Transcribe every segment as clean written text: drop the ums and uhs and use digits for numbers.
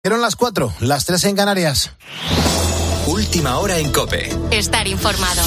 Eran las 4, las 3 en Canarias. Última hora en COPE. Estar informado.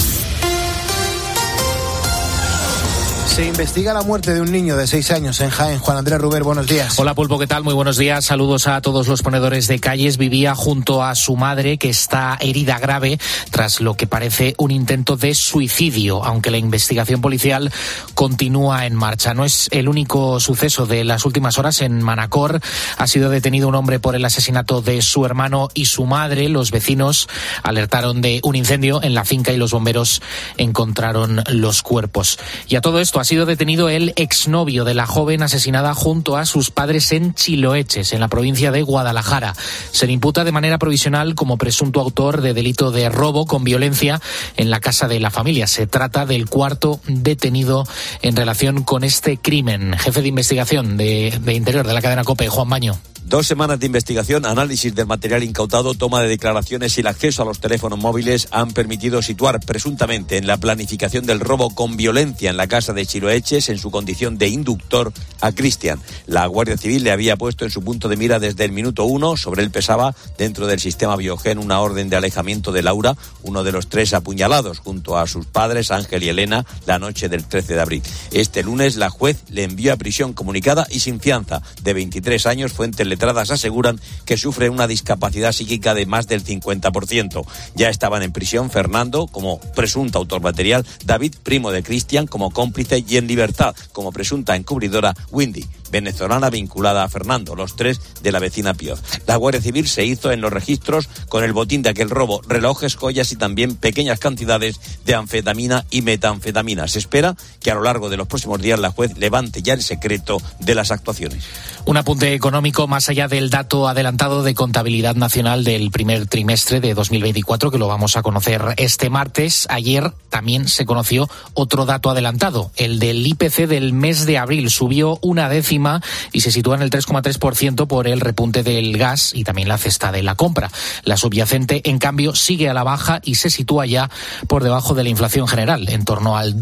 Se investiga la muerte de un niño de 6 años en Jaén. Juan Andrés Ruber, buenos días. Hola Pulpo, ¿qué tal? Muy buenos días. Saludos a todos los ponedores de calles. Vivía junto a su madre, que está herida grave tras lo que parece un intento de suicidio, aunque la investigación policial continúa en marcha. No es el único suceso de las últimas horas. En Manacor ha sido detenido un hombre por el asesinato de su hermano y su madre. Los vecinos alertaron de un incendio en la finca y los bomberos encontraron los cuerpos. Y a todo esto ha sido detenido el exnovio de la joven asesinada junto a sus padres en Chiloeches, en la provincia de Guadalajara. Se le imputa de manera provisional como presunto autor de delito de robo con violencia en la casa de la familia. Se trata del cuarto detenido en relación con este crimen. Jefe de investigación de Interior de la cadena COPE, Juan Baño. 2 semanas de investigación, análisis del material incautado, toma de declaraciones y el acceso a los teléfonos móviles han permitido situar presuntamente en la planificación del robo con violencia en la casa de Chiloeches, en su condición de inductor, a Cristian. La Guardia Civil le había puesto en su punto de mira desde el minuto 1. Sobre él pesaba, dentro del sistema Biogen, una orden de alejamiento de Laura, uno de los 3 apuñalados junto a sus padres, Ángel y Elena, la noche del 13 de abril. Este lunes la juez le envió a prisión comunicada y sin fianza. De 23 años, fuentes letradas aseguran que sufre una discapacidad psíquica de más del 50%. Ya estaban en prisión Fernando como presunto autor material, David, primo de Cristian, como cómplice, y en libertad como presunta encubridora Windy, venezolana vinculada a Fernando, los 3 de la vecina Pioz. La Guardia Civil se hizo en los registros con el botín de aquel robo, relojes, joyas y también pequeñas cantidades de anfetamina y metanfetamina. Se espera que a lo largo de los próximos días la juez levante ya el secreto de las actuaciones. Un apunte económico más allá del dato adelantado de contabilidad nacional del primer trimestre de 2024, que lo vamos a conocer este martes. Ayer también se conoció otro dato adelantado, el del IPC del mes de abril. Subió 0,1 y se sitúa en el 3,3% por el repunte del gas y también la cesta de la compra. La subyacente, en cambio, sigue a la baja y se sitúa ya por debajo de la inflación general, en torno al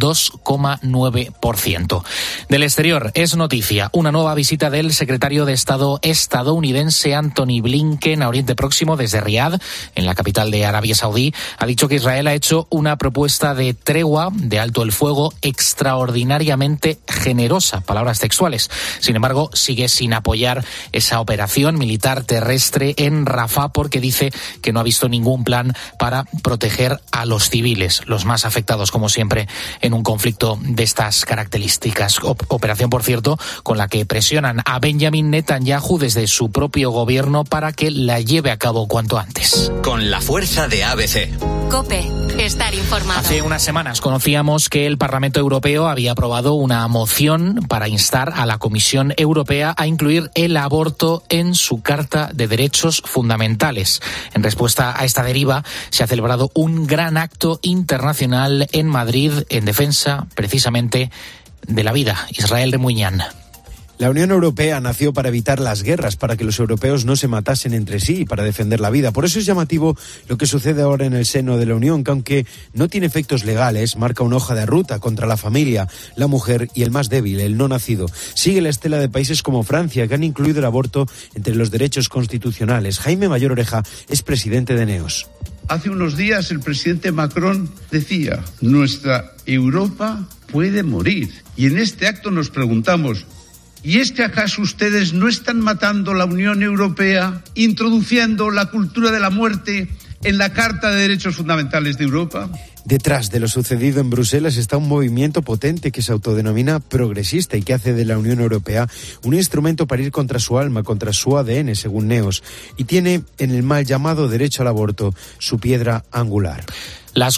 2,9%. Del exterior es noticia una nueva visita del secretario de Estado estadounidense Antony Blinken a Oriente Próximo desde Riad, en la capital de Arabia Saudí. Ha dicho que Israel ha hecho una propuesta de tregua de alto el fuego extraordinariamente generosa, palabras textuales. Sin embargo, sigue sin apoyar esa operación militar terrestre en Rafah porque dice que no ha visto ningún plan para proteger a los civiles, los más afectados, como siempre, en un conflicto de estas características. Operación, por cierto, con la que presionan a Benjamin Netanyahu desde su propio gobierno para que la lleve a cabo cuanto antes. Con la fuerza de ABC. COPE, estar informado. Hace unas semanas conocíamos que el Parlamento Europeo había aprobado una moción para instar a la Comisión Europea a incluir el aborto en su Carta de Derechos Fundamentales. En respuesta a esta deriva, se ha celebrado un gran acto internacional en Madrid en defensa, precisamente, de la vida. Israel de Muñán. La Unión Europea nació para evitar las guerras, para que los europeos no se matasen entre sí y para defender la vida. Por eso es llamativo lo que sucede ahora en el seno de la Unión, que aunque no tiene efectos legales, marca una hoja de ruta contra la familia, la mujer y el más débil, el no nacido. Sigue la estela de países como Francia, que han incluido el aborto entre los derechos constitucionales. Jaime Mayor Oreja es presidente de NEOS. Hace unos días el presidente Macron decía: nuestra Europa puede morir. Y en este acto nos preguntamos: ¿y es que acaso ustedes no están matando la Unión Europea, introduciendo la cultura de la muerte en la Carta de Derechos Fundamentales de Europa? Detrás de lo sucedido en Bruselas está un movimiento potente que se autodenomina progresista y que hace de la Unión Europea un instrumento para ir contra su alma, contra su ADN, según NEOS, y tiene en el mal llamado derecho al aborto su piedra angular. Las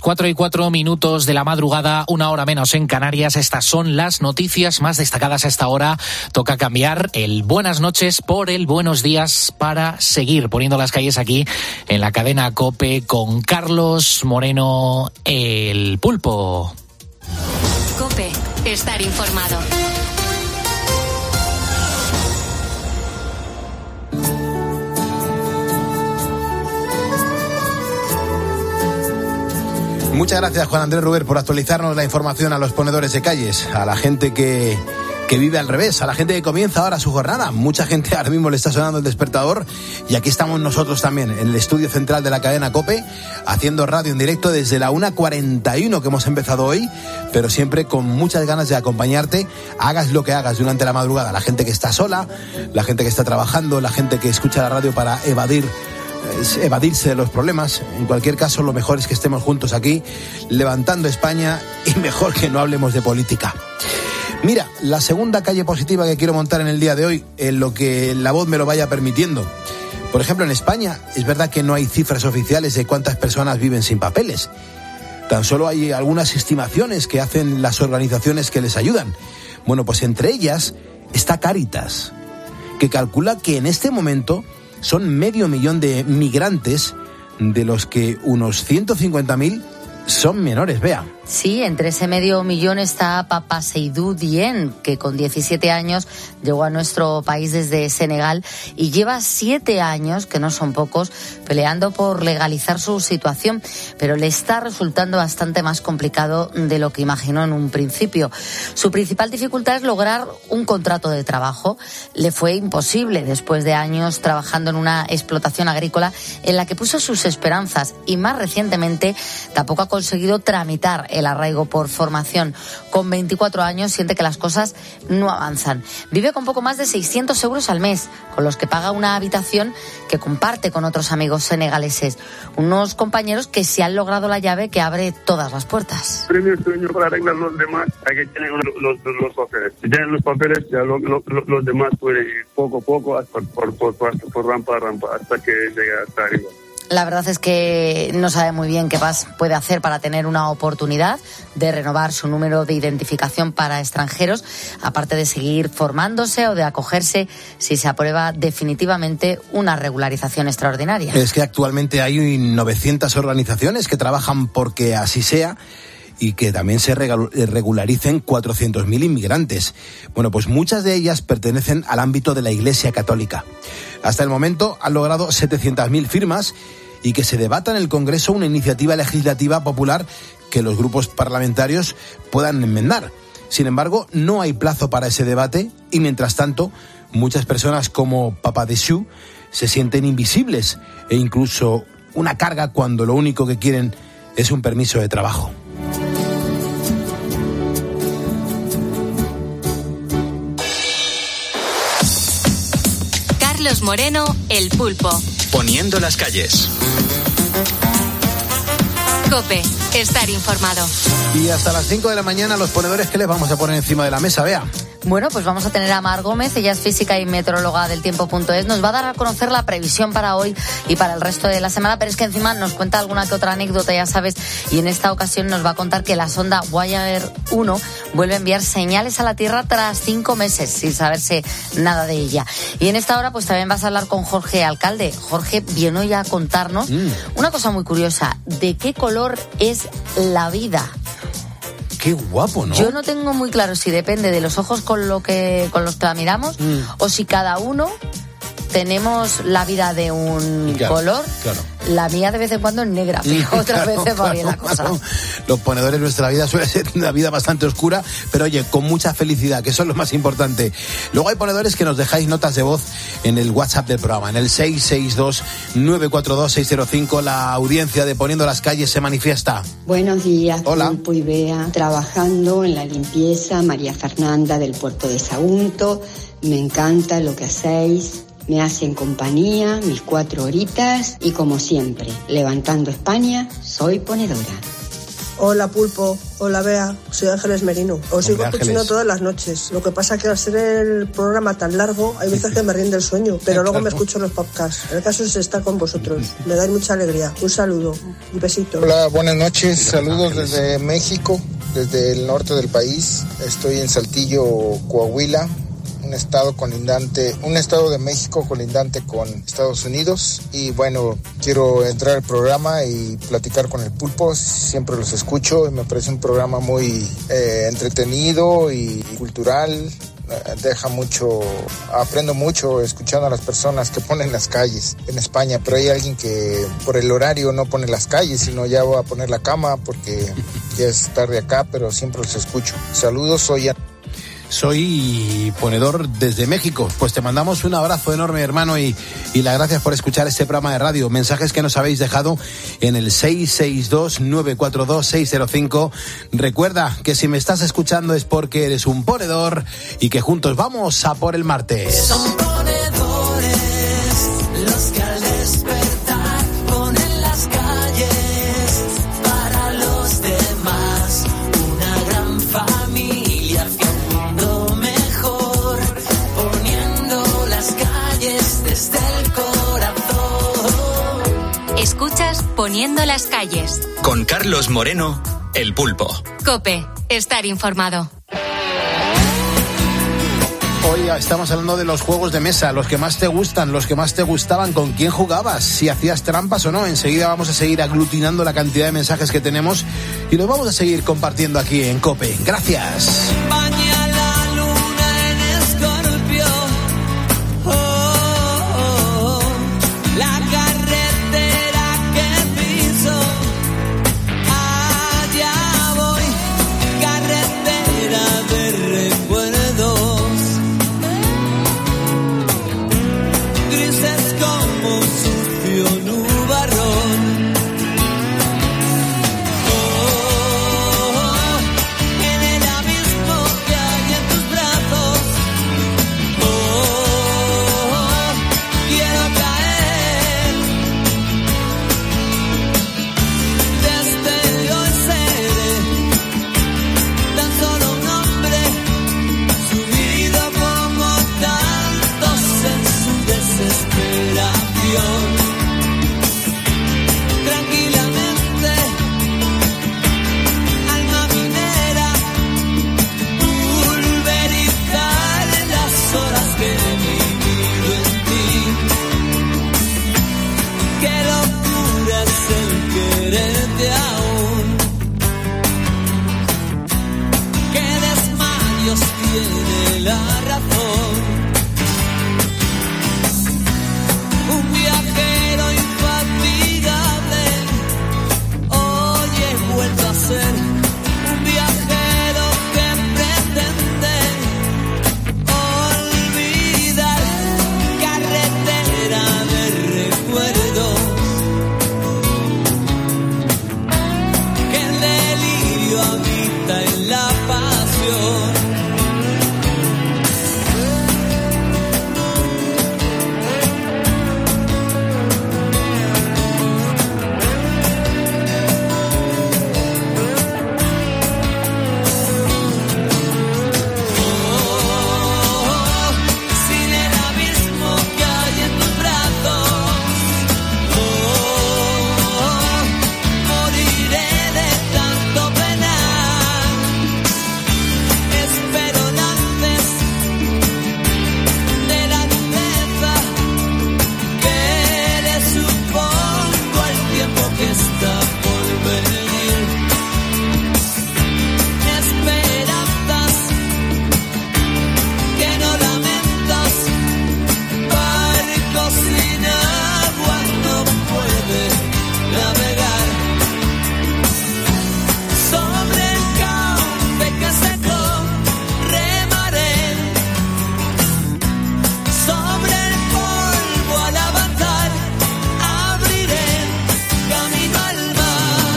4:04 de la madrugada, 1 hora menos en Canarias. Estas son las noticias más destacadas a esta hora. Toca cambiar el buenas noches por el buenos días para seguir poniendo las calles aquí en la cadena COPE con Carlos Moreno, el Pulpo. COPE, estar informado. Muchas gracias, Juan Andrés Ruber, por actualizarnos la información a los ponedores de calles, a la gente que que vive al revés, a la gente que comienza ahora su jornada. Mucha gente ahora mismo le está sonando el despertador y aquí estamos nosotros también, en el estudio central de la cadena COPE, haciendo radio en directo desde la 1:41 que hemos empezado hoy, pero siempre con muchas ganas de acompañarte, hagas lo que hagas durante la madrugada. La gente que está sola, la gente que está trabajando, la gente que escucha la radio para evadirse de los problemas. En cualquier caso, lo mejor es que estemos juntos aquí, levantando España, y mejor que no hablemos de política. Mira, la segunda calle positiva que quiero montar en el día de hoy, en lo que la voz me lo vaya permitiendo. Por ejemplo, en España es verdad que no hay cifras oficiales de cuántas personas viven sin papeles. Tan solo hay algunas estimaciones que hacen las organizaciones que les ayudan. Bueno, pues entre ellas está Cáritas, que calcula que en este momento son 500.000 de migrantes, de los que unos 150.000 son menores, Bea. Sí, entre ese 500.000 está Papa Seydou Dien, que con 17 años llegó a nuestro país desde Senegal y lleva 7 años, que no son pocos, peleando por legalizar su situación, pero le está resultando bastante más complicado de lo que imaginó en un principio. Su principal dificultad es lograr un contrato de trabajo. Le fue imposible después de años trabajando en una explotación agrícola en la que puso sus esperanzas y más recientemente tampoco ha conseguido tramitar el arraigo por formación. Con 24 años siente que las cosas no avanzan. Vive con poco más de 600 euros al mes, con los que paga una habitación que comparte con otros amigos senegaleses. Unos compañeros que se han logrado la llave que abre todas las puertas. El primer sueño para arreglar los demás hay que tener los papeles. Si tienen los papeles, ya los demás pueden ir poco a poco, por rampa a rampa, hasta que llegue hasta arriba. La verdad es que no sabe muy bien qué puede hacer para tener una oportunidad de renovar su número de identificación para extranjeros, aparte de seguir formándose o de acogerse si se aprueba definitivamente una regularización extraordinaria. Es que actualmente hay 900 organizaciones que trabajan porque así sea y que también se regularicen 400.000 inmigrantes. Bueno, pues muchas de ellas pertenecen al ámbito de la Iglesia Católica. Hasta el momento han logrado 700.000 firmas y que se debata en el Congreso una iniciativa legislativa popular que los grupos parlamentarios puedan enmendar. Sin embargo, no hay plazo para ese debate y, mientras tanto, muchas personas como Papa Desiu se sienten invisibles e incluso una carga cuando lo único que quieren es un permiso de trabajo. Carlos Moreno, El Pulpo. Poniendo las calles. COPE, estar informado. Y hasta las 5 de la mañana, los ponedores que les vamos a poner encima de la mesa, Bea. Bueno, pues vamos a tener a Mar Gómez, ella es física y meteoróloga del tiempo.es. Nos va a dar a conocer la previsión para hoy y para el resto de la semana, pero es que encima nos cuenta alguna que otra anécdota, ya sabes, y en esta ocasión nos va a contar que la sonda Voyager 1 vuelve a enviar señales a la Tierra tras 5 meses sin saberse nada de ella. Y en esta hora pues también vas a hablar con Jorge Alcalde. Jorge vino ya a contarnos una cosa muy curiosa, ¿de qué color es la vida? Qué guapo, ¿no? Yo no tengo muy claro si depende de los ojos con los que la miramos o si cada uno tenemos la vida de un color. Claro. La mía de vez en cuando es negra, pero otras veces va bien la cosa. Los ponedores, nuestra vida suele ser una vida bastante oscura, pero oye, con mucha felicidad, que eso es lo más importante. Luego hay ponedores que nos dejáis notas de voz en el WhatsApp del programa, en el 662-942-605. La audiencia de Poniendo las Calles se manifiesta. Buenos días, hola. Pulpo y Bea, trabajando en la limpieza, María Fernanda del puerto de Sagunto. Me encanta lo que hacéis. Me hacen compañía mis 4 horitas y, como siempre, levantando España, soy ponedora. Hola Pulpo, hola Bea, soy Ángeles Merino. Os sigo escuchando todas las noches. Lo que pasa es que al ser el programa tan largo, hay veces que me rinde el sueño, pero luego me escucho los podcasts. El caso es estar con vosotros. Me dais mucha alegría. Un saludo, un besito. Hola, buenas noches. Saludos desde México, desde el norte del país. Estoy en Saltillo, Coahuila. Un estado de México colindante con Estados Unidos. Y bueno, quiero entrar al programa y platicar con el Pulpo. Siempre los escucho y me parece un programa muy entretenido y cultural. Aprendo mucho escuchando a las personas que ponen las calles en España, pero hay alguien que por el horario no pone las calles, sino ya va a poner la cama porque ya es tarde acá, pero siempre los escucho. Saludos, soy soy ponedor desde México. Pues te mandamos un abrazo enorme, hermano, y las gracias por escuchar este programa de radio. Mensajes que nos habéis dejado en el 662-942-605. Recuerda que si me estás escuchando es porque eres un ponedor y que juntos vamos a por el martes. Son ponedores los que al despertar ponen las calles para los demás. Una gran familia hacia un mundo mejor, poniendo las calles desde el corazón. Escuchas Poniendo las calles. Con Carlos Moreno, El Pulpo. COPE, estar informado. Hoy estamos hablando de los juegos de mesa, los que más te gustan, los que más te gustaban, con quién jugabas, si hacías trampas o no. Enseguida vamos a seguir aglutinando la cantidad de mensajes que tenemos y los vamos a seguir compartiendo aquí en COPE. Gracias. Baña la luna en Escorpio. Oh, oh, oh. La carretera que piso. Allá voy. Carretera de recuerdos. Grises como sucio nubarrón. En el abismo que hay en tus brazos, quiero caer. Desde hoy seré tan solo un hombre, subido como tantos en su desesperación. Tranquilamente, alma minera, pulverizar las horas que he vivido en ti. Qué locura es el quererte aún. Qué desmayos tiene la razón. Un viajero infatigable, hoy he vuelto a ser un viajero que pretende olvidar. Carretera de recuerdos, que el delirio habita en la pasión. Sin el abismo que hay en tus brazos, moriré de tanto penar. Espero antes de la dureza que le supongo al tiempo que está por venir. Esperanzas que no lamentas, barco sin agua no puede navegar. Sobre el cauce que secó remaré, sobre el polvo al avanzar abriré camino al mar.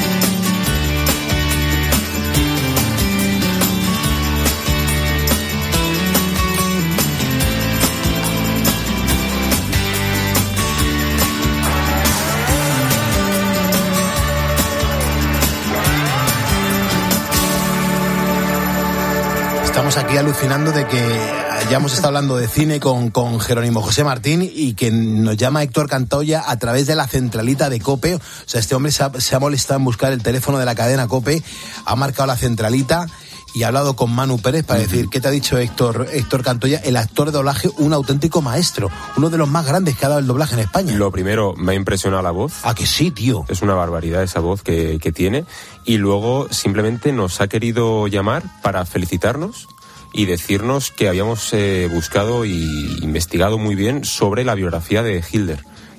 Estamos aquí alucinando de que ya hemos estado hablando de cine con Jerónimo José Martín y que nos llama Héctor Cantoya a través de la centralita de COPE. O sea, este hombre se ha molestado en buscar el teléfono de la cadena COPE, ha marcado la centralita y ha hablado con Manu Pérez para decir, ¿qué te ha dicho Héctor Cantoya? El actor de doblaje, un auténtico maestro, uno de los más grandes que ha dado el doblaje en España. Lo primero, me ha impresionado la voz. Ah, que sí, tío. Es una barbaridad esa voz que tiene. Y luego simplemente nos ha querido llamar para felicitarnos y decirnos que habíamos buscado y investigado muy bien sobre la biografía de Hitler,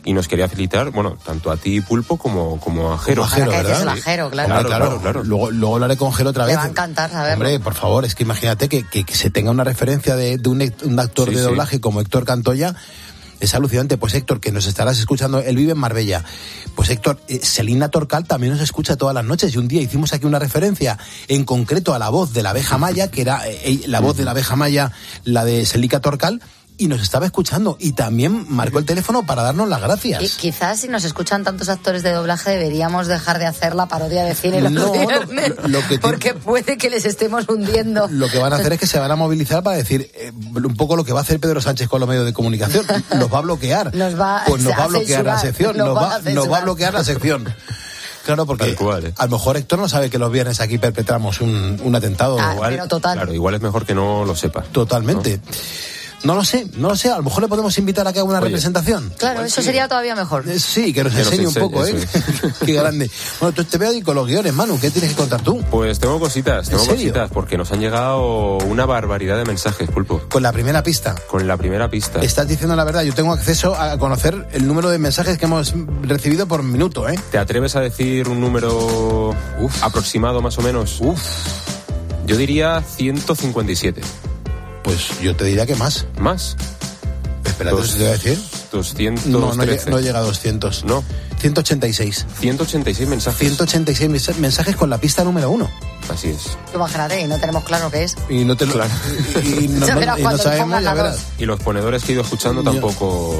y nos quería felicitar, bueno, tanto a ti, Pulpo, como a Jero. Como a Jero, ¿verdad? Es el Jero, claro. Claro. Luego lo haré con Jero otra vez. Le va a encantar saberlo. Hombre, por favor, es que imagínate que se tenga una referencia de un actor de doblaje como Héctor Cantoya. Es alucinante. Pues Héctor, que nos estarás escuchando, él vive en Marbella. Pues Héctor, Selina Torcal también nos escucha todas las noches, y un día hicimos aquí una referencia en concreto a la voz de la abeja maya, que era la voz de la abeja maya, la de Selika Torcal, y nos estaba escuchando y también marcó el teléfono para darnos las gracias. Y quizás si nos escuchan tantos actores de doblaje deberíamos dejar de hacer la parodia de cine los viernes, porque puede que les estemos hundiendo. Lo que van a hacer es que se van a movilizar para decir un poco lo que va a hacer Pedro Sánchez con los medios de comunicación. Nos va a bloquear. Nos va a bloquear la sección. Nos va a bloquear la sección. Claro, porque a lo mejor Héctor no sabe que los viernes aquí perpetramos un atentado. Pero total. Claro, igual es mejor que no lo sepa. Totalmente. No lo sé, a lo mejor le podemos invitar a que haga una representación. Claro, eso sería todavía mejor. Sí, que nos enseñe un poco, Qué grande. Bueno, tú te veo ahí con los guiones, Manu, ¿qué tienes que contar tú? Pues tengo cositas, porque nos han llegado una barbaridad de mensajes, Pulpo. Con la primera pista. Estás diciendo la verdad, yo tengo acceso a conocer el número de mensajes que hemos recibido por minuto, ¿eh? ¿Te atreves a decir un número aproximado más o menos? Yo diría 157. Pues yo te diría que más. ¿Más? Espérate, ¿te voy a decir? 213. No llega a 200. No. 186. 186 mensajes. 186 mensajes con la pista número 1. Así es. Imagínate, y no tenemos claro qué es. Y no te claro. y no sabemos, ya verás. Y los ponedores que he ido escuchando tampoco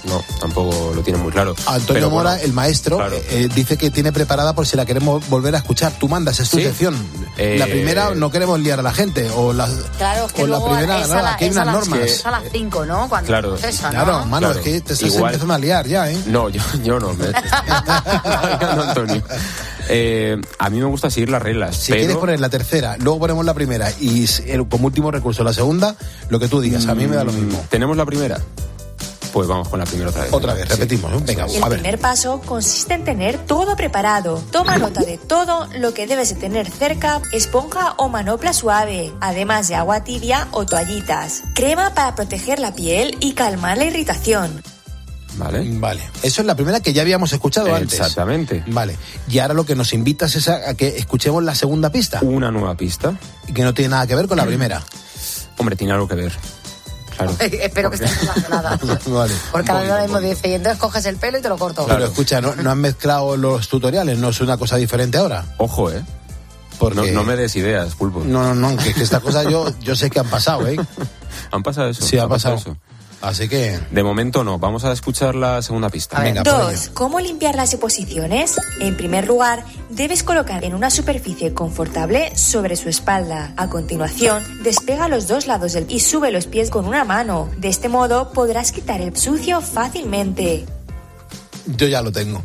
lo tienen muy claro. Antonio Mora, el maestro, dice que tiene preparada por si la queremos volver a escuchar. Tú mandas, es tu sección. La primera no queremos liar a la gente. Claro, es que o la primera, aquí hay unas normas. Es a las 5, ¿no? Cuando claro, mano, es que te estás empezando a liar ya, ¿eh? No, yo no. No, Antonio. A mí me gusta seguir las reglas. Si quieres poner la tercera, luego ponemos la primera y como último recurso la segunda, lo que tú digas, a mí me da lo mismo. ¿Tenemos la primera? Pues vamos con la primera otra vez. Otra vez, repetimos, ¿no? Venga, El primer paso consiste en tener todo preparado. Toma nota de todo lo que debes de tener cerca: esponja o manopla suave, además de agua tibia o toallitas, crema para proteger la piel y calmar la irritación. Vale. Eso es la primera que ya habíamos escuchado antes. Exactamente. Vale. Y ahora lo que nos invitas es a que escuchemos la segunda pista. Una nueva pista. Y que no tiene nada que ver con la primera. Hombre, tiene algo que ver. Claro. Espero que esté relacionada. Vale. Porque ahora mismo dice, y entonces coges el pelo y te lo corto. Pero escucha, no han mezclado los tutoriales, no es una cosa diferente ahora. Ojo, Porque... No me des ideas, Pulpo. No, que estas cosas yo sé que han pasado, ¿Han pasado eso? Sí, ha pasado eso. Así que... De momento no, vamos a escuchar la segunda pista. Venga, 2. ¿Cómo limpiar las deposiciones? En primer lugar, debes colocar en una superficie confortable sobre su espalda. A continuación, despega los dos lados y sube los pies con una mano. De este modo podrás quitar el sucio fácilmente. Yo ya lo tengo.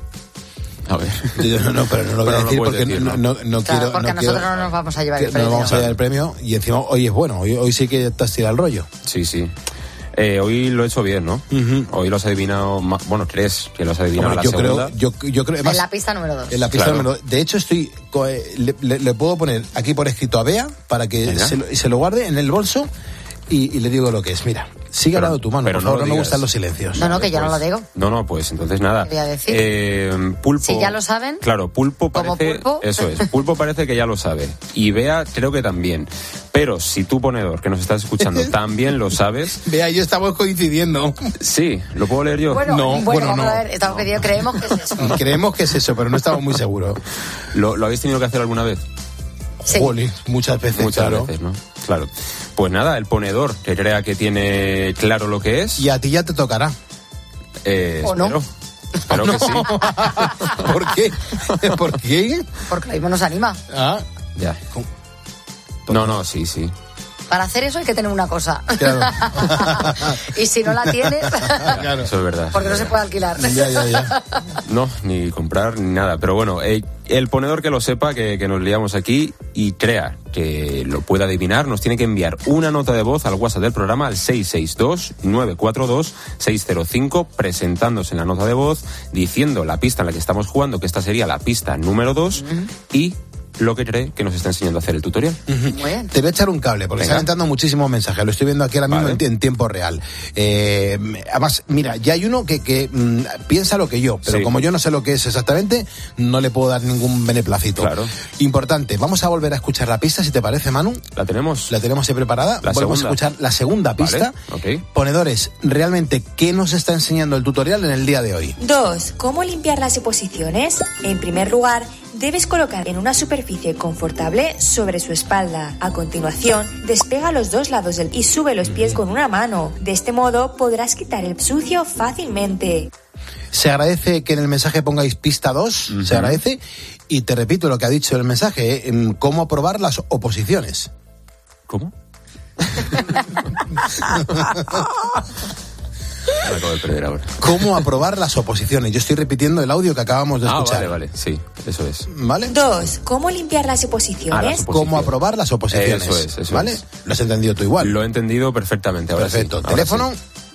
A ver. Pero no lo voy a decir porque no quiero... Porque nosotros no nos vamos a llevar el premio. No vamos a llevar el premio y encima hoy es bueno, hoy sí que te has tirado el rollo. Sí. Hoy lo he hecho bien, ¿no? Hoy lo has adivinado, crees que lo has adivinado. Hombre, la segunda. Yo creo además, en la pista número 2. En la pista número 2. De hecho, le puedo poner aquí por escrito a Bea para que se lo guarde en el bolso y le digo lo que es. Mira, sigue hablando tu mano, por favor, no me gustan los silencios. No, que yo no lo digo. No, pues entonces nada. Quería decir. Pulpo. Si ya lo saben. Claro, Pulpo parece. ¿Como Pulpo? Eso es. Pulpo parece que ya lo sabe. Y Bea creo que también. Pero si tú, ponedor, que nos estás escuchando, también lo sabes. Bea y yo estamos coincidiendo. Sí, ¿lo puedo leer yo? Bueno, vamos a ver, estamos pedidos, creemos que es eso. Creemos que es eso, pero no estamos muy seguros. ¿Lo habéis tenido que hacer alguna vez? Sí. Jolín, muchas veces, ¿no? Claro. Pues nada, el ponedor que crea que tiene claro lo que es. Y a ti ya te tocará. ¿O no? Espero que sí. ¿Por qué? ¿Por qué? Porque lo mismo nos anima. Ah, ya. No, sí. Para hacer eso hay que tener una cosa. Claro. Y si no la tienes... Claro. Eso es verdad. Porque no se puede alquilar. Ya. No, ni comprar, ni nada. Pero bueno, el ponedor que lo sepa, que nos liamos aquí y crea que lo pueda adivinar, nos tiene que enviar una nota de voz al WhatsApp del programa al 662-942-605, presentándose en la nota de voz, diciendo la pista en la que estamos jugando, que esta sería la pista número 2, y lo que cree que nos está enseñando a hacer el tutorial. Bueno. Te voy a echar un cable, porque están entrando muchísimos mensajes. Lo estoy viendo aquí ahora mismo en tiempo real. Además, mira, ya hay uno que piensa lo que yo, pero como yo no sé lo que es exactamente, no le puedo dar ningún beneplácito. Claro. Importante, vamos a volver a escuchar la pista, si te parece, Manu. La tenemos ahí preparada. Volvemos a escuchar la segunda pista. Vale, okay. Ponedores, realmente, ¿qué nos está enseñando el tutorial en el día de hoy? 2. ¿Cómo limpiar las suposiciones? En primer lugar, debes colocar en una superficie confortable sobre su espalda. A continuación, despega los dos lados y sube los pies con una mano. De este modo podrás quitar el sucio fácilmente. Se agradece que en el mensaje pongáis pista 2, se agradece. Y te repito lo que ha dicho el mensaje, cómo aprobar las oposiciones. ¿Cómo? Me acabo de perder ahora. ¿Cómo aprobar las oposiciones? Yo estoy repitiendo el audio que acabamos de escuchar. Vale, sí, eso es. ¿Vale? 2. ¿Cómo limpiar las suposiciones? ¿Cómo aprobar las oposiciones? Eso es. ¿Vale? ¿Lo has entendido tú igual? Lo he entendido perfectamente. Ahora perfecto. Sí. ¿Teléfono?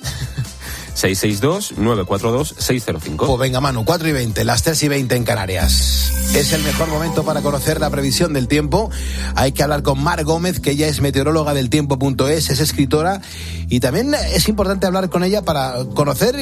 662-942-605. Pues venga, Manu, 4:20, las 3:20 en Canarias. Es el mejor momento para conocer la previsión del tiempo. Hay que hablar con Mar Gómez, que ella es meteoróloga del tiempo.es, es escritora, y también es importante hablar con ella para conocer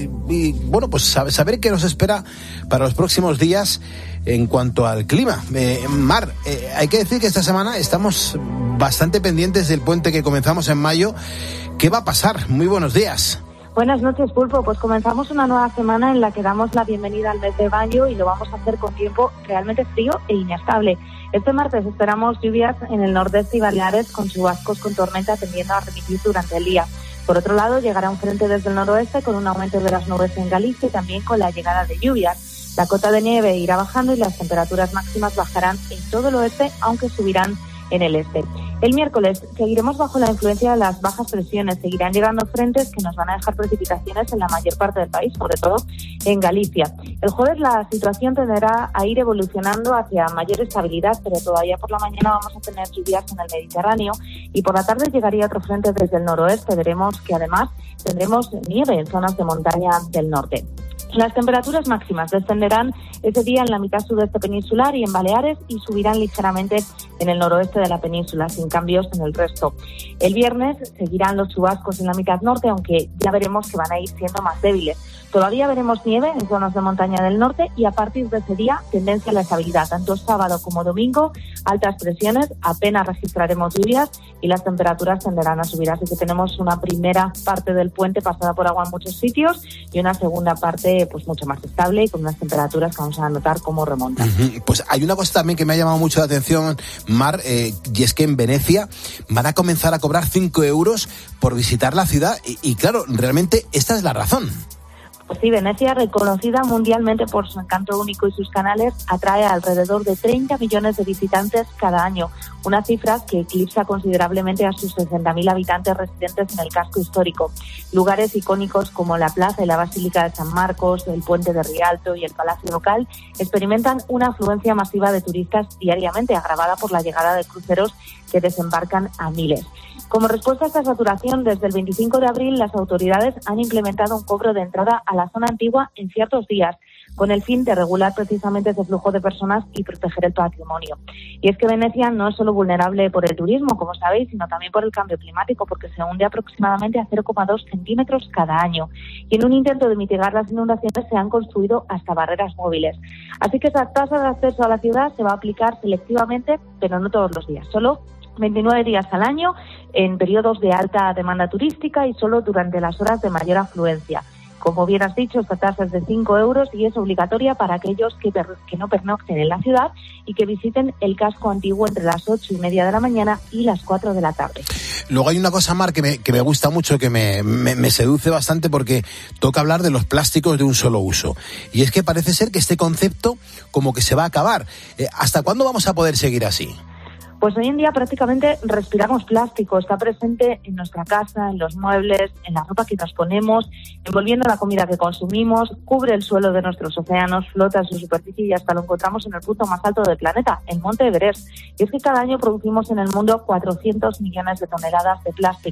y bueno, pues saber qué nos espera para los próximos días en cuanto al clima. Mar, hay que decir que esta semana estamos bastante pendientes del puente que comenzamos en mayo. ¿Qué va a pasar? Muy buenos días. Buenas noches, Pulpo. Pues comenzamos una nueva semana en la que damos la bienvenida al mes de mayo y lo vamos a hacer con tiempo realmente frío e inestable. Este martes esperamos lluvias en el nordeste y Baleares, con chubascos con tormenta tendiendo a remitir durante el día. Por otro lado, llegará un frente desde el noroeste con un aumento de las nubes en Galicia y también con la llegada de lluvias. La cota de nieve irá bajando y las temperaturas máximas bajarán en todo el oeste, aunque subirán en el este. El miércoles seguiremos bajo la influencia de las bajas presiones. Seguirán llegando frentes que nos van a dejar precipitaciones en la mayor parte del país, sobre todo en Galicia. El jueves la situación tenderá a ir evolucionando hacia mayor estabilidad, pero todavía por la mañana vamos a tener lluvias en el Mediterráneo y por la tarde llegaría otro frente desde el noroeste. Veremos que además tendremos nieve en zonas de montaña del norte. Las temperaturas máximas descenderán ese día en la mitad sudeste peninsular y en Baleares y subirán ligeramente en el noroeste de la península, sin cambios en el resto. El viernes seguirán los chubascos en la mitad norte, aunque ya veremos que van a ir siendo más débiles. Todavía veremos nieve en zonas de montaña del norte y a partir de ese día tendencia a la estabilidad. Tanto sábado como domingo, altas presiones, apenas registraremos lluvias y las temperaturas tenderán a subir. Así que tenemos una primera parte del puente pasada por agua en muchos sitios y una segunda parte pues mucho más estable y con unas temperaturas que vamos a notar cómo remontan. Pues hay una cosa también que me ha llamado mucho la atención, Mar, y es que en Venecia van a comenzar a cobrar 5 euros por visitar la ciudad y claro, realmente esta es la razón. Pues sí, Venecia, reconocida mundialmente por su encanto único y sus canales, atrae a alrededor de 30 millones de visitantes cada año, una cifra que eclipsa considerablemente a sus 60.000 habitantes residentes en el casco histórico. Lugares icónicos como la plaza y la Basílica de San Marcos, el puente de Rialto y el Palacio Local experimentan una afluencia masiva de turistas diariamente, agravada por la llegada de cruceros que desembarcan a miles. Como respuesta a esta saturación, desde el 25 de abril las autoridades han implementado un cobro de entrada a la zona antigua en ciertos días, con el fin de regular precisamente ese flujo de personas y proteger el patrimonio. Y es que Venecia no es solo vulnerable por el turismo, como sabéis, sino también por el cambio climático, porque se hunde aproximadamente a 0,2 centímetros cada año. Y en un intento de mitigar las inundaciones se han construido hasta barreras móviles. Así que esa tasa de acceso a la ciudad se va a aplicar selectivamente, pero no todos los días, solo 29 días al año en periodos de alta demanda turística y solo durante las horas de mayor afluencia. Como bien has dicho, esta tasa es de 5 euros y es obligatoria para aquellos que no pernocten en la ciudad y que visiten el casco antiguo entre las 8:30 de la mañana y las 4 de la tarde. Luego hay una cosa, Mar, que me gusta mucho, que me seduce bastante porque toca hablar de los plásticos de un solo uso. Y es que parece ser que este concepto como que se va a acabar. ¿Hasta cuándo vamos a poder seguir así? Pues hoy en día prácticamente respiramos plástico, está presente en nuestra casa, en los muebles, en la ropa que nos ponemos, envolviendo la comida que consumimos, cubre el suelo de nuestros océanos, flota en su superficie y hasta lo encontramos en el punto más alto del planeta, el Monte Everest. Y es que cada año producimos en el mundo 400 millones de toneladas de plástico,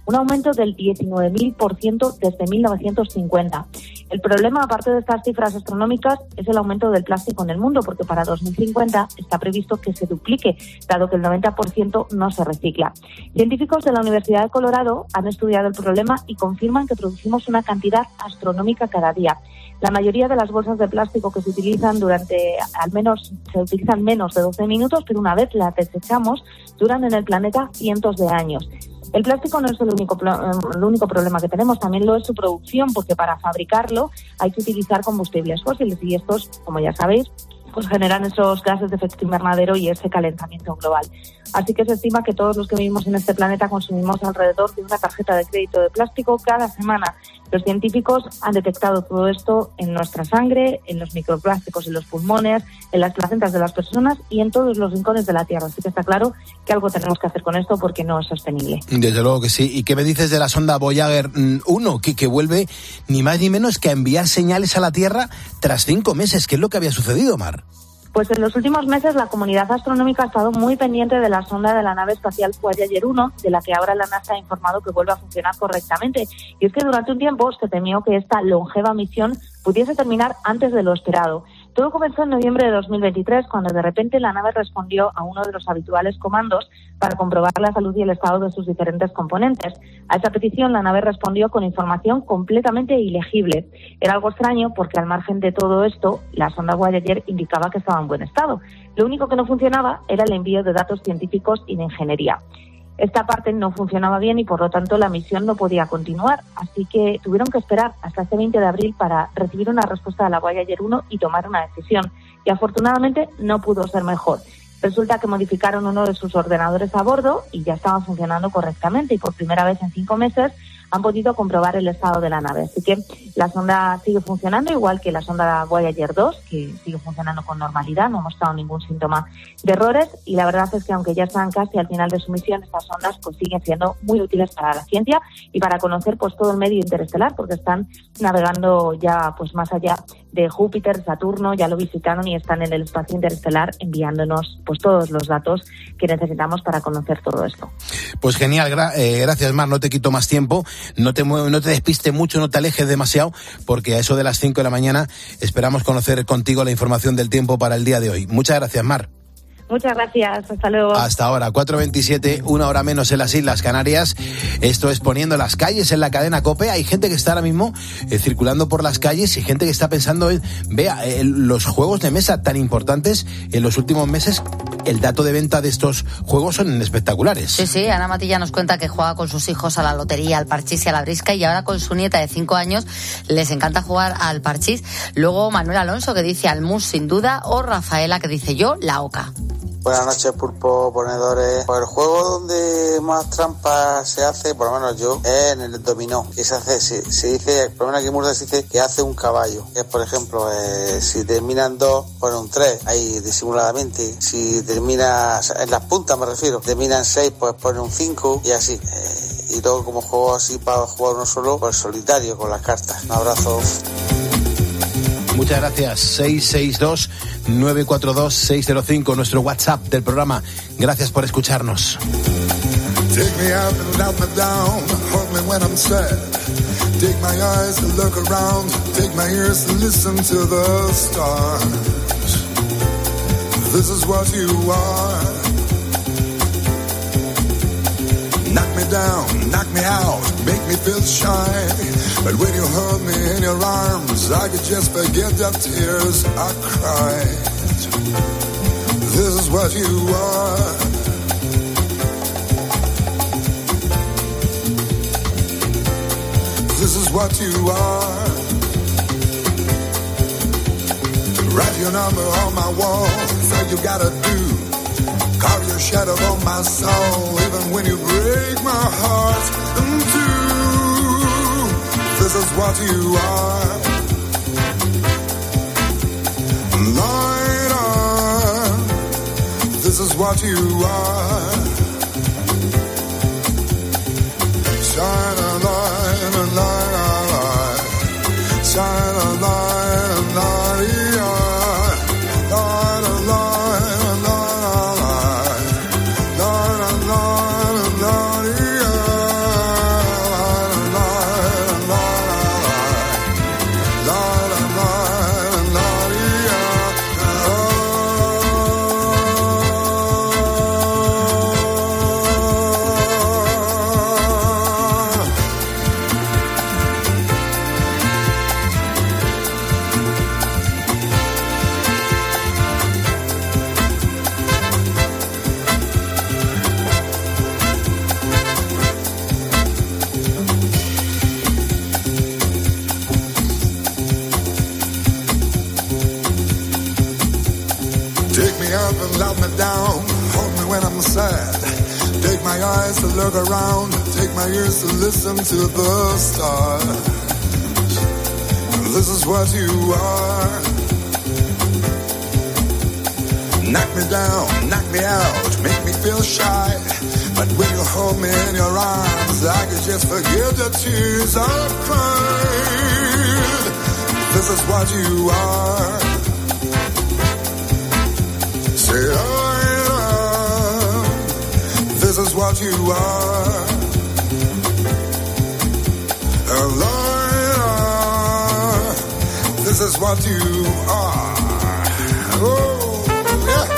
un aumento del 19.000% desde 1950. El problema, aparte de estas cifras astronómicas, es el aumento del plástico en el mundo, porque para 2050 está previsto que se duplique, dado que el 90% no se recicla. Científicos de la Universidad de Colorado han estudiado el problema y confirman que producimos una cantidad astronómica cada día. La mayoría de las bolsas de plástico que se utilizan se utilizan menos de 12 minutos, pero una vez las desechamos, duran en el planeta cientos de años. El plástico no es el único problema que tenemos, también lo es su producción, porque para fabricarlo hay que utilizar combustibles fósiles y estos, como ya sabéis, pues generan esos gases de efecto invernadero y ese calentamiento global. Así que se estima que todos los que vivimos en este planeta consumimos alrededor de una tarjeta de crédito de plástico cada semana. Los científicos han detectado todo esto en nuestra sangre, en los microplásticos en los pulmones, en las placentas de las personas y en todos los rincones de la Tierra. Así que está claro que algo tenemos que hacer con esto porque no es sostenible. Desde luego que sí. ¿Y qué me dices de la sonda Voyager 1, que vuelve ni más ni menos que a enviar señales a la Tierra tras 5 meses? ¿Qué es lo que había sucedido, Mar? Pues en los últimos meses la comunidad astronómica ha estado muy pendiente de la sonda de la nave espacial Voyager 1, de la que ahora la NASA ha informado que vuelve a funcionar correctamente. Y es que durante un tiempo se temió que esta longeva misión pudiese terminar antes de lo esperado. Todo comenzó en noviembre de 2023, cuando de repente la nave respondió a uno de los habituales comandos para comprobar la salud y el estado de sus diferentes componentes. A esa petición la nave respondió con información completamente ilegible. Era algo extraño porque al margen de todo esto, la sonda Voyager indicaba que estaba en buen estado. Lo único que no funcionaba era el envío de datos científicos y de ingeniería. Esta parte no funcionaba bien y por lo tanto la misión no podía continuar, así que tuvieron que esperar hasta este 20 de abril para recibir una respuesta de la Voyager 1 y tomar una decisión. Y afortunadamente no pudo ser mejor. Resulta que modificaron uno de sus ordenadores a bordo y ya estaba funcionando correctamente y por primera vez en 5 meses han podido comprobar el estado de la nave. Así que la sonda sigue funcionando, igual que la sonda Voyager 2, que sigue funcionando con normalidad, no ha mostrado ningún síntoma de errores. Y la verdad es que aunque ya están casi al final de su misión, estas sondas pues siguen siendo muy útiles para la ciencia y para conocer pues todo el medio interestelar, porque están navegando ya pues más allá de Júpiter, Saturno, ya lo visitaron y están en el espacio interestelar enviándonos pues todos los datos que necesitamos para conocer todo esto. Pues genial, gracias Mar, no te quito más tiempo. No te despiste mucho, no te alejes demasiado, porque a eso de las 5 de la mañana esperamos conocer contigo la información del tiempo para el día de hoy. Muchas gracias, Mar. Muchas gracias, hasta luego. Hasta ahora, 4:27, 1 hora menos en las Islas Canarias. Esto es Poniendo las Calles en la cadena COPE. Hay gente que está ahora mismo circulando por las calles y gente que está pensando en, los juegos de mesa tan importantes en los últimos meses. El dato de venta de estos juegos son espectaculares. Sí, Ana Matilla nos cuenta que juega con sus hijos a la lotería, al parchís y a la brisca, y ahora con su nieta de 5 años les encanta jugar al parchís. Luego Manuel Alonso, que dice al mus sin duda, o Rafaela, que dice yo, la oca. Buenas noches, pulpo, ponedores. Pues el juego donde más trampa se hace, por lo menos yo, es en el dominó. Que se hace, se dice, por lo menos aquí en Murcia se dice que hace un caballo. Que es, por ejemplo, si terminan 2, pone un 3, ahí disimuladamente. Si termina, en las puntas me refiero, terminan 6, pues pone un 5 y así. Y luego como juego así para jugar uno solo, pues solitario con las cartas. Un abrazo. Muchas gracias. 662-942-605, nuestro WhatsApp del programa. Gracias por escucharnos. Take me out and out me down, hold me when I'm sad. Take my eyes to look around, take my ears to listen to the stars. This is what you are. Knock me down, knock me out, make me feel shy. But when you hold me in your arms, I could just forget the tears I cried. This is what you are. This is what you are. Write your number on my wall, that's all you gotta do. Carve your shadow on my soul, even when you break my heart in two. This is what you are. Light on. This is what you are. Shine a light, a light, a light. Shine a light, a light, light, a light, a light. up and love me down. Hold me when I'm sad. Take my eyes to look around. Take my ears to listen to the stars. This is what you are. Knock me down, knock me out, make me feel shy. But when you hold me in your arms, I can just forget the tears I've cried. This is what you are. Say I am. This is what you are. This is what you are. Oh, yeah.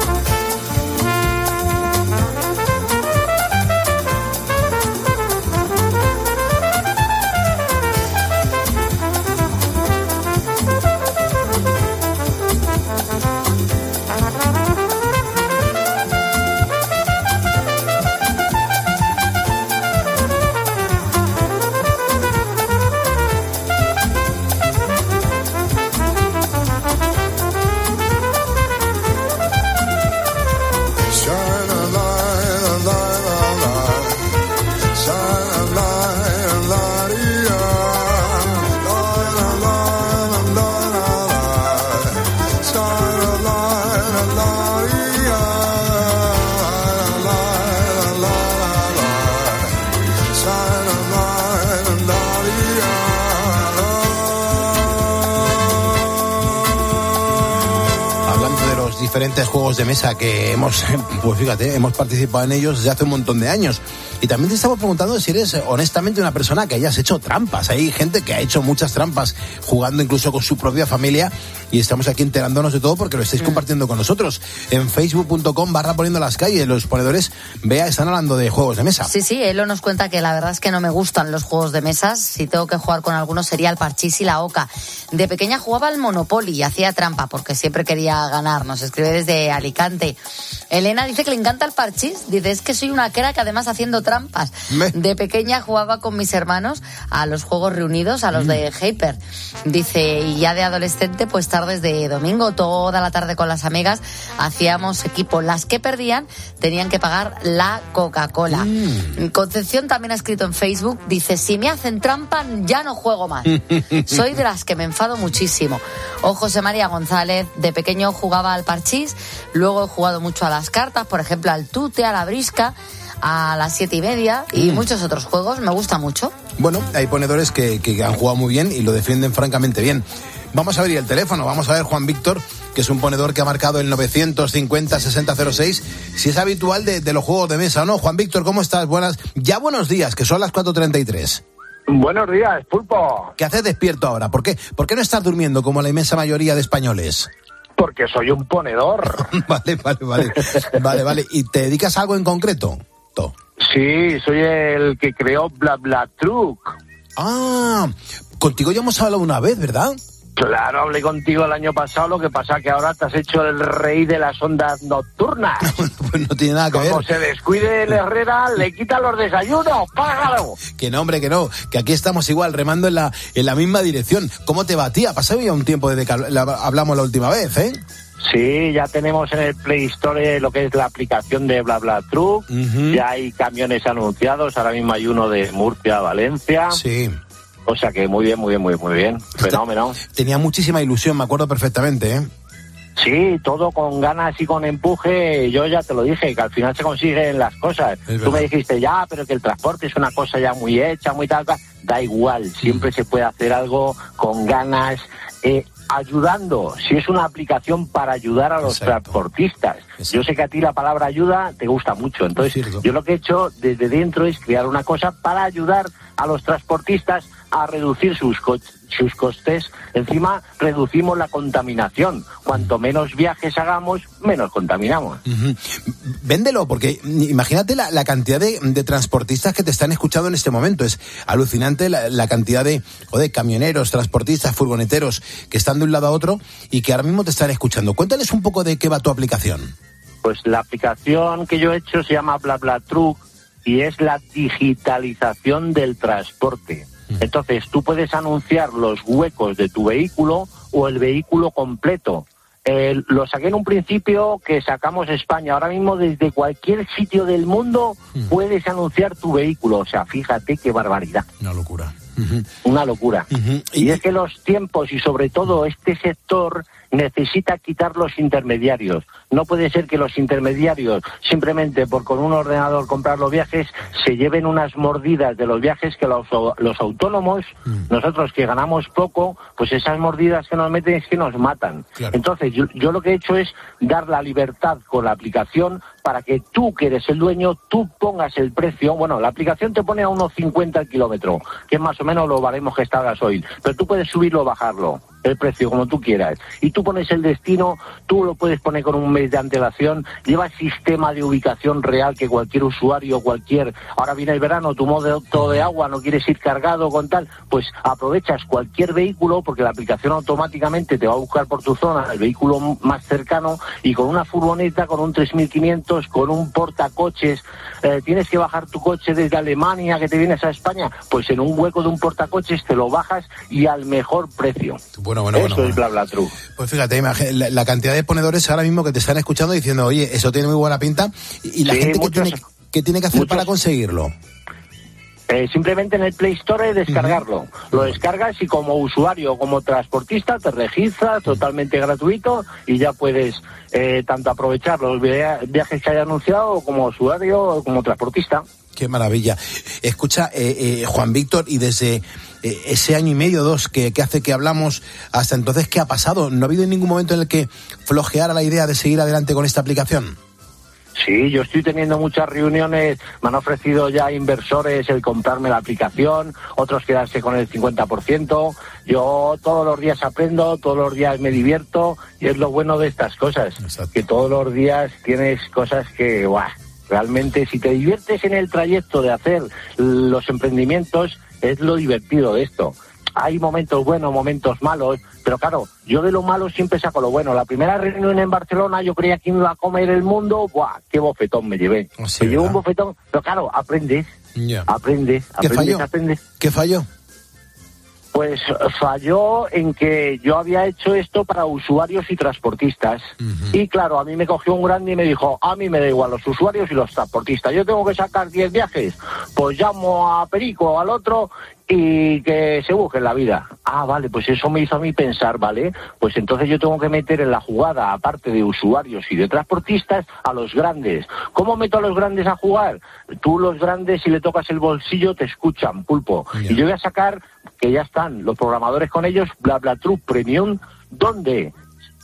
Diferentes juegos de mesa que hemos, pues fíjate, hemos participado en ellos desde hace un montón de años. Y también te estamos preguntando si eres honestamente una persona que hayas hecho trampas. Hay gente que ha hecho muchas trampas jugando incluso con su propia familia y estamos aquí enterándonos de todo porque lo estáis compartiendo con nosotros. En facebook.com/poniendolascalles los ponedores, Bea, están hablando de juegos de mesa. Sí, Elo nos cuenta que la verdad es que no me gustan los juegos de mesas. Si tengo que jugar con algunos sería el parchís y la oca. De pequeña jugaba al Monopoly y hacía trampa porque siempre quería ganar. Nos escribe desde Alicante. Elena dice que le encanta el parchís. Dice, es que soy una crack además haciendo trampas. De pequeña jugaba con mis hermanos a los juegos reunidos, a los de Hyper. Dice, y ya de adolescente, pues tardes de domingo, toda la tarde con las amigas, hacíamos equipo. Las que perdían tenían que pagar la Coca-Cola. Concepción también ha escrito en Facebook, dice, si me hacen trampa ya no juego más. Soy de las que me enfado muchísimo. O José María González, de pequeño jugaba al parchís, luego he jugado mucho a las cartas, por ejemplo al tute, a la brisca, a las 7:30 y muchos otros juegos, me gusta mucho. Bueno, hay ponedores que han jugado muy bien y lo defienden francamente bien. Vamos a abrir el teléfono, vamos a ver Juan Víctor, que es un ponedor que ha marcado el 950-6006, si es habitual de los juegos de mesa o no. Juan Víctor, ¿cómo estás? Buenos días, que son las 4:33. Buenos días, Pulpo. ¿Qué haces despierto ahora? ¿Por qué no estás durmiendo como la inmensa mayoría de españoles? Porque soy un ponedor. Vale. ¿Y te dedicas a algo en concreto? Sí, soy el que creó BlaBlaTruc. Ah, contigo ya hemos hablado una vez, ¿verdad? Claro, hablé contigo el año pasado, lo que pasa que ahora te has hecho el rey de las ondas nocturnas. Pues no tiene nada que ver. Como se descuide el Herrera, le quita los desayunos, págalo. Que no, hombre, que aquí estamos igual, remando en la misma dirección. ¿Cómo te va, tía? Ha pasado ya un tiempo desde que hablamos la última vez, ¿eh? Sí, ya tenemos en el Play Store lo que es la aplicación de BlaBlaTruc. Ya hay camiones anunciados, ahora mismo hay uno de Murcia a Valencia. Sí. O sea que muy bien. Fenómeno. Tenía muchísima ilusión, me acuerdo perfectamente, ¿eh? Sí, todo con ganas y con empuje. Yo ya te lo dije, que al final se consiguen las cosas. Tú me dijiste, ya, pero que el transporte es una cosa ya muy hecha, muy tal. Da igual, siempre se puede hacer algo con ganas, ayudando. Si es una aplicación para ayudar a los transportistas. Yo sé que a ti la palabra ayuda te gusta mucho. Entonces, yo lo que he hecho desde dentro es crear una cosa para ayudar a los transportistas a reducir sus costes. Encima, reducimos la contaminación. Cuanto menos viajes hagamos, menos contaminamos. Véndelo, porque imagínate la cantidad de transportistas que te están escuchando en este momento. Es alucinante la cantidad de camioneros, transportistas, furgoneteros que están de un lado a otro y que ahora mismo te están escuchando. Cuéntales un poco de qué va tu aplicación. Pues la aplicación que yo he hecho se llama BlaBlaTruc y es la digitalización del transporte. Entonces, tú puedes anunciar los huecos de tu vehículo o el vehículo completo. Lo saqué en un principio que sacamos España. Ahora mismo desde cualquier sitio del mundo puedes anunciar tu vehículo. O sea, fíjate qué barbaridad. Una locura. Una locura. Y es que los tiempos y sobre todo este sector necesita quitar los intermediarios. No puede ser que los intermediarios, simplemente por con un ordenador comprar los viajes, se lleven unas mordidas de los viajes que los autónomos, nosotros que ganamos poco, pues esas mordidas que nos meten es que nos matan. Claro. Entonces yo lo que he hecho es dar la libertad con la aplicación para que tú, que eres el dueño, tú pongas el precio. Bueno, la aplicación te pone a unos 50 el kilómetro, que es más o menos lo baremos que está el gasoil, pero tú puedes subirlo o bajarlo, el precio como tú quieras, y tú pones el destino, tú lo puedes poner con un mes de antelación, lleva sistema de ubicación real que cualquier usuario, ahora viene el verano, tu modo de agua, no quieres ir cargado con tal, pues aprovechas cualquier vehículo, porque la aplicación automáticamente te va a buscar por tu zona el vehículo más cercano, y con una furgoneta, con un 3500, con un portacoches, tienes que bajar tu coche desde Alemania que te vienes a España, pues en un hueco de un portacoches te lo bajas y al mejor precio. Bueno. Eso es BlaBlaTrue. Pues fíjate, la cantidad de ponedores ahora mismo que te están escuchando diciendo, oye, eso tiene muy buena pinta, y la gente ¿qué tiene que hacer para conseguirlo? Simplemente en el Play Store descargarlo. Lo descargas y como usuario, como transportista, te registras totalmente gratuito y ya puedes tanto aprovechar los viajes que haya anunciado como usuario o como transportista. Qué maravilla. Escucha, Juan Víctor, y desde ese año y medio, 2, que hace que hablamos hasta entonces, ¿qué ha pasado? ¿No ha habido ningún momento en el que flojeara la idea de seguir adelante con esta aplicación? Sí, yo estoy teniendo muchas reuniones, me han ofrecido ya inversores el comprarme la aplicación, otros quedarse con el 50%. Yo todos los días aprendo, todos los días me divierto, y es lo bueno de estas cosas. Exacto. Que todos los días tienes cosas que, realmente si te diviertes en el trayecto de hacer los emprendimientos, es lo divertido de esto. Hay momentos buenos, momentos malos, pero claro, yo de lo malo siempre saco lo bueno. La primera reunión en Barcelona yo creía que me iba a comer el mundo, ¡qué bofetón me llevé! Me llevo un bofetón, pero claro, aprendes. ¿Qué falló? Pues falló en que yo había hecho esto para usuarios y transportistas. Y claro, a mí me cogió un grande y me dijo, a mí me da igual los usuarios y los transportistas. Yo tengo que sacar 10 viajes, pues llamo a Perico o al otro y que se busque la vida. Vale, pues eso me hizo a mí pensar, ¿vale? Pues entonces yo tengo que meter en la jugada, aparte de usuarios y de transportistas, a los grandes. ¿Cómo meto a los grandes a jugar? Tú, los grandes, si le tocas el bolsillo, te escuchan, pulpo. Y yo voy a sacar, que ya están los programadores con ellos, BlaBlaTrue Premium, donde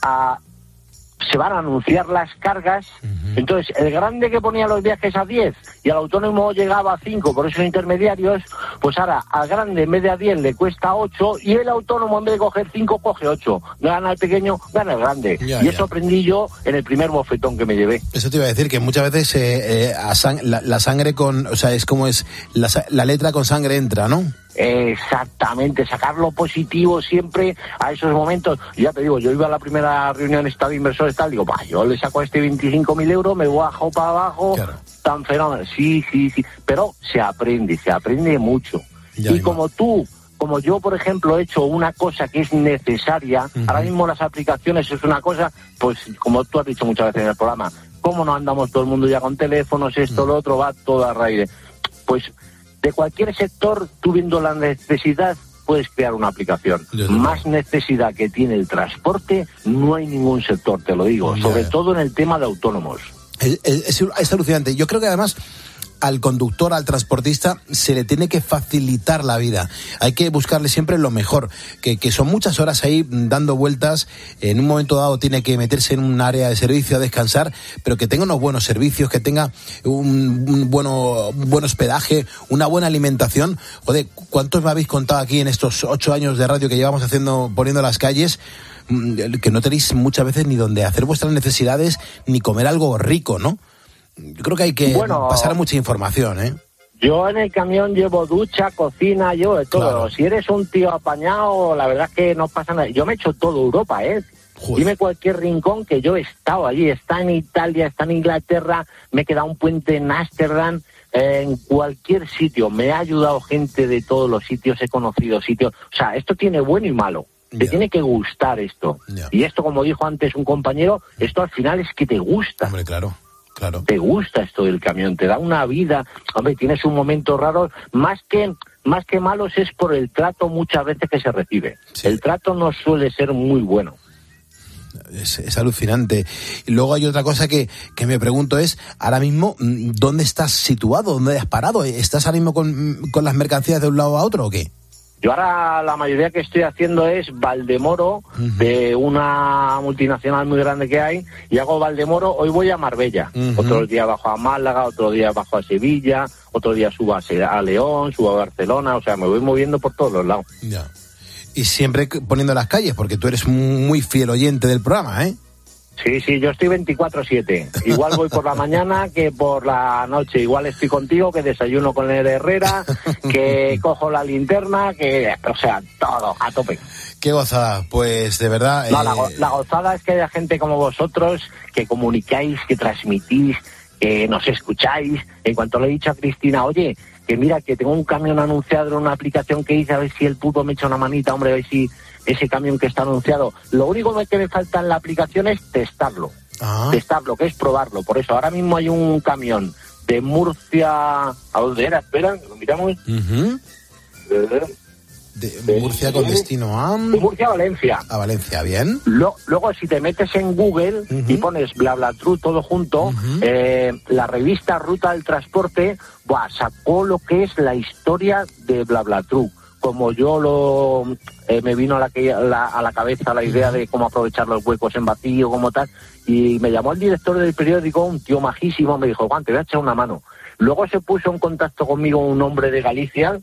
se van a anunciar las cargas. Entonces, el grande que ponía los viajes a 10 y al autónomo llegaba a 5 por esos intermediarios, pues ahora al grande en vez de a 10 le cuesta 8 y el autónomo en vez de coger 5 coge 8. Gana el pequeño, gana el grande. Eso aprendí yo en el primer bofetón que me llevé. Eso te iba a decir, que muchas veces la sangre con... O sea, es como es la letra con sangre entra, ¿no? Exactamente, sacar lo positivo siempre a esos momentos. Ya te digo, yo iba a la primera reunión, estaba inversor, digo, yo le saco a este 25.000 euros, me bajo para abajo, tan fenómeno. Sí, pero se aprende mucho. Y como yo, por ejemplo, he hecho una cosa que es necesaria, ahora mismo las aplicaciones es una cosa, pues como tú has dicho muchas veces en el programa, ¿cómo no andamos todo el mundo ya con teléfonos, esto, lo otro, va todo a raíz de... Pues de cualquier sector, tú viendo la necesidad, puedes crear una aplicación. Más necesidad que tiene el transporte, no hay ningún sector, te lo digo, sobre todo en el tema de autónomos. Es alucinante. Yo creo que además al conductor, al transportista, se le tiene que facilitar la vida. Hay que buscarle siempre lo mejor, que son muchas horas ahí dando vueltas. En un momento dado tiene que meterse en un área de servicio a descansar, pero que tenga unos buenos servicios, que tenga un buen hospedaje, una buena alimentación. Joder, ¿cuántos me habéis contado aquí en estos 8 años de radio que llevamos poniendo las calles? Que no tenéis muchas veces ni donde hacer vuestras necesidades, ni comer algo rico, ¿no? Yo creo que hay que pasar mucha información, ¿eh? Yo en el camión llevo ducha, cocina, llevo de todo. Claro. Si eres un tío apañado, la verdad es que no pasa nada. Yo me he hecho toda Europa, ¿eh? Joder. Dime cualquier rincón que yo he estado allí. Está en Italia, está en Inglaterra, me he quedado un puente en Ámsterdam, en cualquier sitio. Me ha ayudado gente de todos los sitios, he conocido sitios. O sea, esto tiene bueno y malo. Te tiene que gustar esto. Y esto, como dijo antes un compañero, esto al final es que te gusta. Hombre, claro. Te gusta esto del camión, te da una vida. Hombre, tienes un momento raro. Más que malos es por el trato muchas veces que se recibe. Sí. El trato no suele ser muy bueno. Es alucinante. Y luego hay otra cosa que me pregunto es, ahora mismo, ¿dónde estás situado? ¿Dónde has parado? ¿Estás ahora mismo con las mercancías de un lado a otro o qué? Yo ahora la mayoría que estoy haciendo es Valdemoro, de una multinacional muy grande que hay, y hago Valdemoro. Hoy voy a Marbella, otro día bajo a Málaga, otro día bajo a Sevilla, otro día subo a León, subo a Barcelona, o sea, me voy moviendo por todos los lados. Ya. Y siempre poniendo las calles, porque tú eres muy fiel oyente del programa, ¿eh? Sí, yo estoy 24/7. Igual voy por la mañana que por la noche. Igual estoy contigo, que desayuno con el Herrera, que cojo la linterna, o sea, todo, a tope. Qué gozada, pues de verdad... No, la gozada es que haya gente como vosotros, que comunicáis, que transmitís, que nos escucháis. En cuanto le he dicho a Cristina, oye, que mira, que tengo un camión anunciado en una aplicación que hice, a ver si el puto me echa una manita, hombre, a ver si ese camión que está anunciado. Lo único que me falta en la aplicación es testarlo. Testarlo, que es probarlo. Por eso, ahora mismo hay un camión de Murcia... ¿A dónde era? Espera, lo miramos. De Murcia con destino a... De Murcia a Valencia. A Valencia, bien. Luego, si te metes en Google y pones BlaBlaTrue todo junto, la revista Ruta del Transporte sacó lo que es la historia de BlaBlaTrue. Como yo me vino a la cabeza la idea de cómo aprovechar los huecos en vacío, como tal, y me llamó el director del periódico, un tío majísimo, me dijo, Juan, te voy a echar una mano. Luego se puso en contacto conmigo un hombre de Galicia,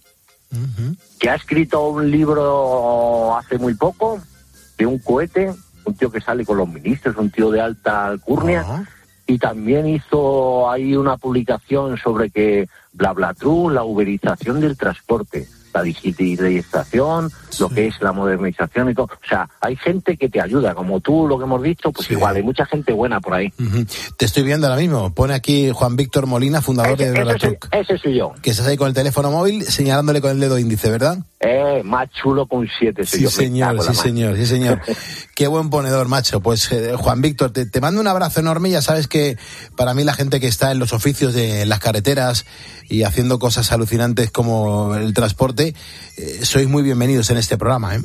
que ha escrito un libro hace muy poco, de un cohete, un tío que sale con los ministros, un tío de alta alcurnia, y también hizo ahí una publicación sobre que BlaBlaTrue, la uberización del transporte, la digitalización, lo que es la modernización y todo. O sea, hay gente que te ayuda, como tú, lo que hemos dicho, pues igual, hay mucha gente buena por ahí. Te estoy viendo ahora mismo. Pone aquí Juan Víctor Molina, fundador de BlaBlaTrue. Ese soy yo. Que estás ahí con el teléfono móvil señalándole con el dedo índice, ¿verdad? Más chulo con 7 soy yo. Sí, señor. Qué buen ponedor, macho. Pues Juan Víctor, te mando un abrazo enorme. Ya sabes que para mí la gente que está en los oficios de las carreteras y haciendo cosas alucinantes como el transporte, sois muy bienvenidos en este programa, ¿eh?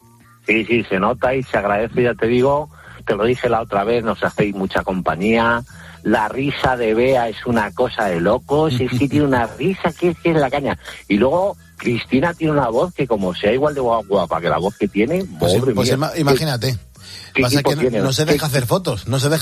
Sí, se nota y se agradece, ya te digo, te lo dije la otra vez, nos hacéis mucha compañía. La risa de Bea es una cosa de locos, es que tiene una risa que es la caña. Y luego Cristina tiene una voz que, como sea igual de guapa que la voz que tiene, pues imagínate. Pasa que no se deja hacer fotos,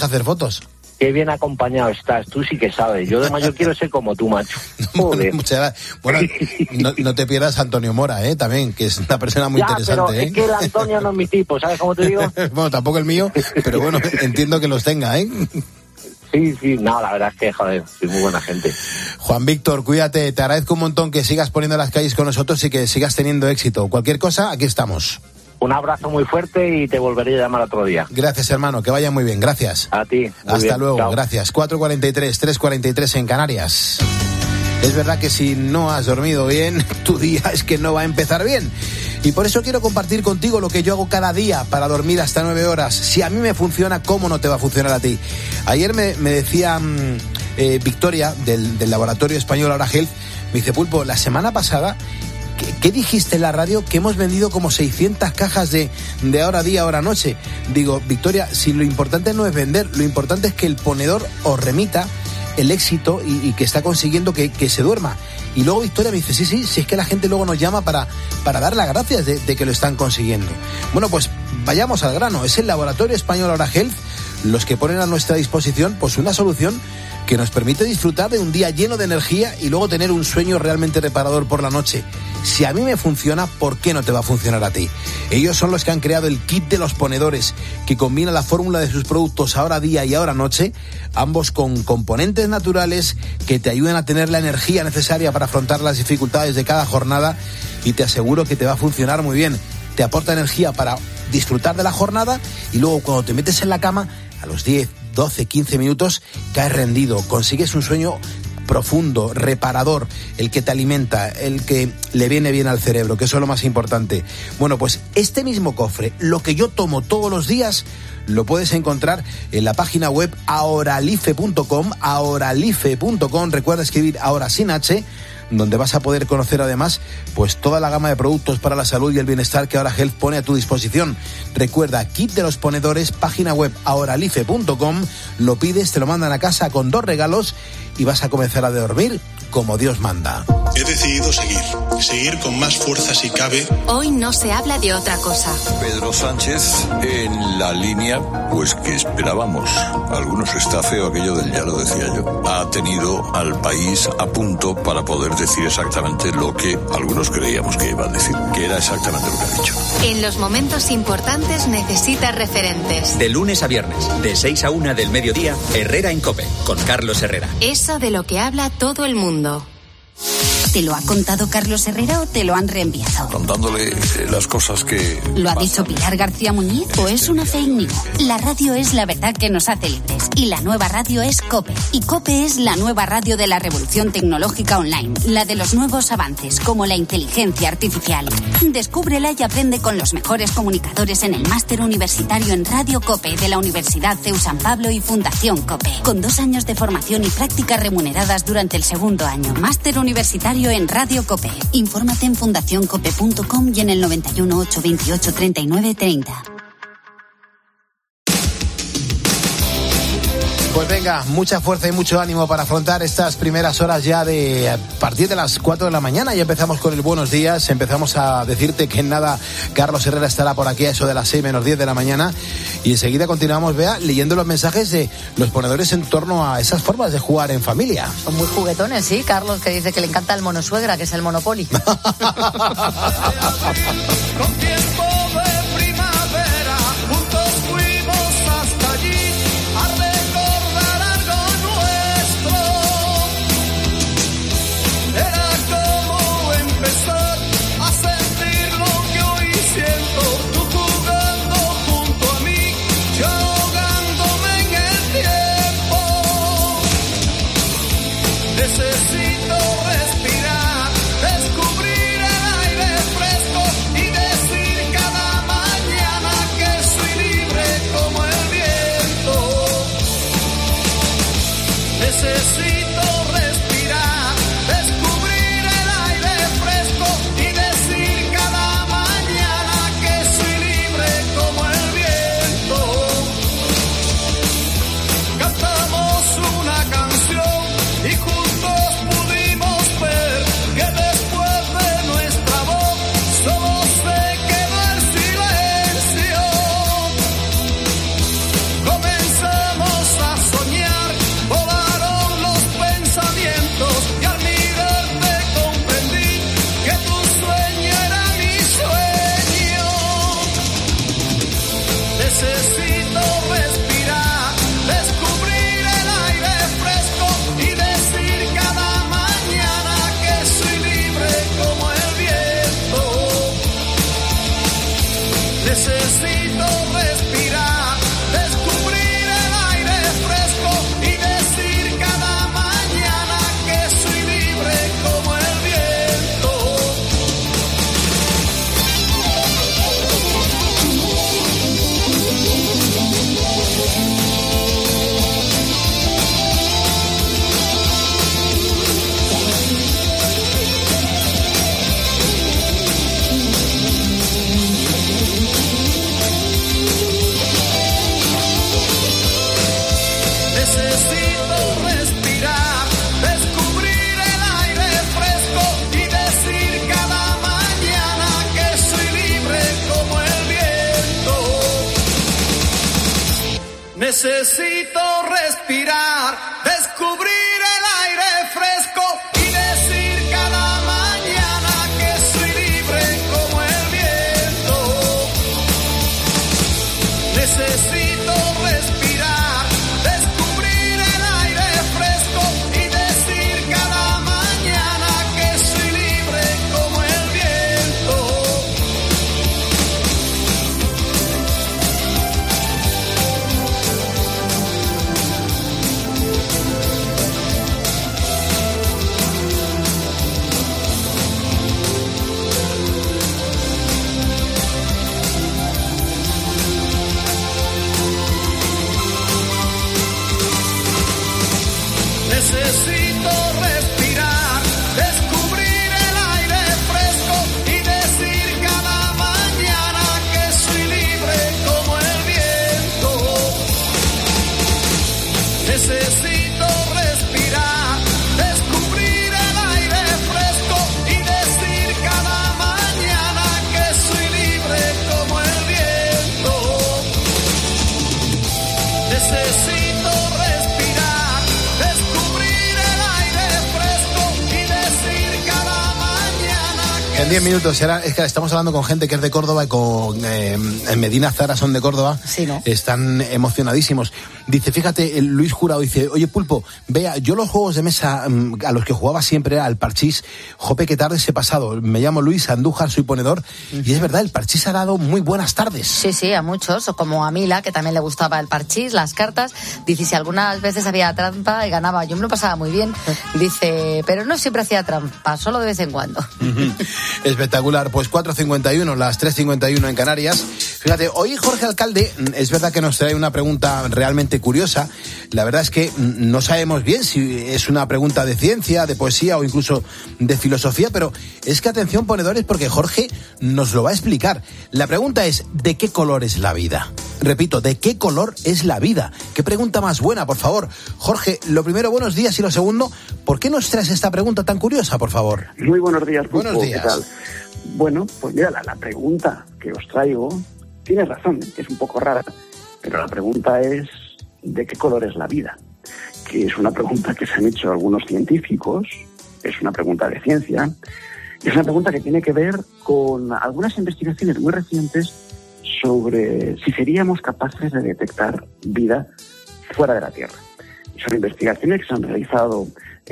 Qué bien acompañado estás, tú sí que sabes. Yo de mayor quiero ser como tú, macho. Joder. Bueno, no te pierdas a Antonio Mora, también, que es una persona muy interesante. Pero es que el Antonio no es mi tipo, ¿sabes cómo te digo? Bueno, tampoco el mío, pero bueno, entiendo que los tenga, ¿eh? Sí, no, la verdad es que, joder, soy muy buena gente. Juan Víctor, cuídate, te agradezco un montón que sigas poniendo las calles con nosotros y que sigas teniendo éxito. Cualquier cosa, aquí estamos. Un abrazo muy fuerte y te volveré a llamar otro día. Gracias, hermano, que vaya muy bien, gracias. A ti. Hasta luego, chao. Gracias. 4:43, 3:43 en Canarias. Es verdad que si no has dormido bien, tu día es que no va a empezar bien. Y por eso quiero compartir contigo lo que yo hago cada día para dormir hasta 9 horas. Si a mí me funciona, ¿cómo no te va a funcionar a ti? Ayer me decía Victoria, del Laboratorio Español Ahora Health, me dice, Pulpo, la semana pasada... ¿Qué dijiste en la radio? Que hemos vendido como 600 cajas de Ahora Día, Ahora Noche. Digo, Victoria, si lo importante no es vender, lo importante es que el ponedor os remita el éxito y que está consiguiendo que se duerma. Y luego Victoria me dice, sí, es que la gente luego nos llama para dar las gracias de que lo están consiguiendo. Bueno, pues vayamos al grano. Es el Laboratorio Español Ahora Health los que ponen a nuestra disposición pues una solución que nos permite disfrutar de un día lleno de energía y luego tener un sueño realmente reparador por la noche. Si a mí me funciona, ¿por qué no te va a funcionar a ti? Ellos son los que han creado el kit de los ponedores, que combina la fórmula de sus productos Ahora Día y Ahora Noche, ambos con componentes naturales que te ayuden a tener la energía necesaria para afrontar las dificultades de cada jornada, y te aseguro que te va a funcionar muy bien. Te aporta energía para disfrutar de la jornada y luego cuando te metes en la cama, a los 10, 12, 15 minutos, caes rendido, consigues un sueño profundo, reparador, el que te alimenta, el que le viene bien al cerebro, que eso es lo más importante. Bueno, pues este mismo cofre, lo que yo tomo todos los días, lo puedes encontrar en la página web ahoralife.com, recuerda escribir ahora sin H, donde vas a poder conocer además pues toda la gama de productos para la salud y el bienestar que Ahora Health pone a tu disposición. Recuerda, kit de los ponedores, página web ahoralife.com, lo pides, te lo mandan a casa con 2 regalos y vas a comenzar a dormir como Dios manda. He decidido seguir con más fuerza si cabe. Hoy no se habla de otra cosa. Pedro Sánchez en la línea, pues que esperábamos. Algunos está feo aquello del ya lo decía yo. Ha tenido al país a punto para poder decir exactamente lo que algunos creíamos que iba a decir, que era exactamente lo que ha dicho. En los momentos importantes necesitas referentes. De lunes a viernes, de 6 a 1 del mediodía, Herrera en COPE, con Carlos Herrera. Eso de lo que habla todo el mundo. ¿Te lo ha contado Carlos Herrera o te lo han reenviado? Contándole las cosas que... ¿Lo ha dicho Pilar García Muñiz o es una fake news? La radio es la verdad que nos hace libres y la nueva radio es COPE. Y COPE es la nueva radio de la revolución tecnológica online, la de los nuevos avances como la inteligencia artificial. Descúbrela y aprende con los mejores comunicadores en el máster universitario en Radio COPE de la Universidad CEU San Pablo y Fundación COPE, con 2 años de formación y prácticas remuneradas durante el segundo año. Máster universitario en Radio COPE. Infórmate en fundacioncope.com y en el 91 828 39 30. Pues venga, mucha fuerza y mucho ánimo para afrontar estas primeras horas ya de a partir de las 4 de la mañana. Ya empezamos con el buenos días, empezamos a decirte que en nada Carlos Herrera estará por aquí a eso de las 6 menos 10 de la mañana y enseguida continuamos, Bea, leyendo los mensajes de los ponedores en torno a esas formas de jugar en familia. Son muy juguetones, sí, Carlos, que dice que le encanta el monosuegra, que es el Monopoly. Necesito respirar, descubrir el aire fresco y decir cada mañana que soy libre como el viento. Necesito respirar, descubrir el aire fresco y decir cada mañana que soy libre como el viento. Cantamos una canción y juntos pudimos ver que después de nuestra voz solo se quedó el silencio. Comenzamos a soñar, volaron los pensamientos y al mirarte comprendí que tu sueño era mi sueño. Necesito respirar, descubrir el aire fresco y decir cada mañana que soy libre como el viento. Necesito respirar, descubrir el aire fresco y decir cada mañana que soy libre como el viento. Necesito respirar, descubrir el aire fresco y decir cada mañana que soy libre como el viento. Necesito respirar, descubrir el aire fresco y decir cada mañana que soy libre como el viento. Necesito respirar, descubrir el aire fresco y decir cada mañana que soy libre como el viento. Necesito respirar, descubrir el aire fresco y decir cada mañana que soy libre como el viento. Necesito respirar, descubrir el aire fresco y decir cada mañana que soy libre como el viento. Necesito respirar, descubrir el aire fresco y decir cada mañana que... En 10 minutos, es que estamos hablando con gente que es de Córdoba y con en Medina Zara son de Córdoba. Sí, ¿no? Están emocionadísimos. Dice, fíjate, Luis Jurado dice, oye Pulpo, vea, yo los juegos de mesa a los que jugaba siempre era al parchís. Jope, qué tardes he pasado. Me llamo Luis Andújar, soy ponedor. Y es verdad, el parchís ha dado muy buenas tardes. Sí, sí, a muchos, como a Mila, que también le gustaba el parchís, las cartas. Dice, si algunas veces había trampa y ganaba, yo me lo pasaba muy bien. Dice, pero no siempre hacía trampa, solo de vez en cuando. Espectacular, pues 4:51, las 3:51 en Canarias. Fíjate, hoy Jorge Alcalde, es verdad que nos trae una pregunta realmente curiosa. La verdad es que no sabemos bien si es una pregunta de ciencia, de poesía o incluso de filosofía, pero es que atención ponedores porque Jorge nos lo va a explicar. La pregunta es, ¿de qué color es la vida? Repito, ¿de qué color es la vida? ¿Qué pregunta más buena, por favor? Jorge, lo primero, buenos días, y lo segundo, ¿por qué nos traes esta pregunta tan curiosa, por favor? Muy buenos días, Pulpo. Buenos días. ¿Qué tal? Bueno, pues mira, la pregunta que os traigo, tienes razón, es un poco rara, pero la pregunta es, ¿de qué color es la vida? Que es una pregunta que se han hecho algunos científicos, es una pregunta de ciencia, y es una pregunta que tiene que ver con algunas investigaciones muy recientes sobre si seríamos capaces de detectar vida fuera de la Tierra. Y son investigaciones que se han realizado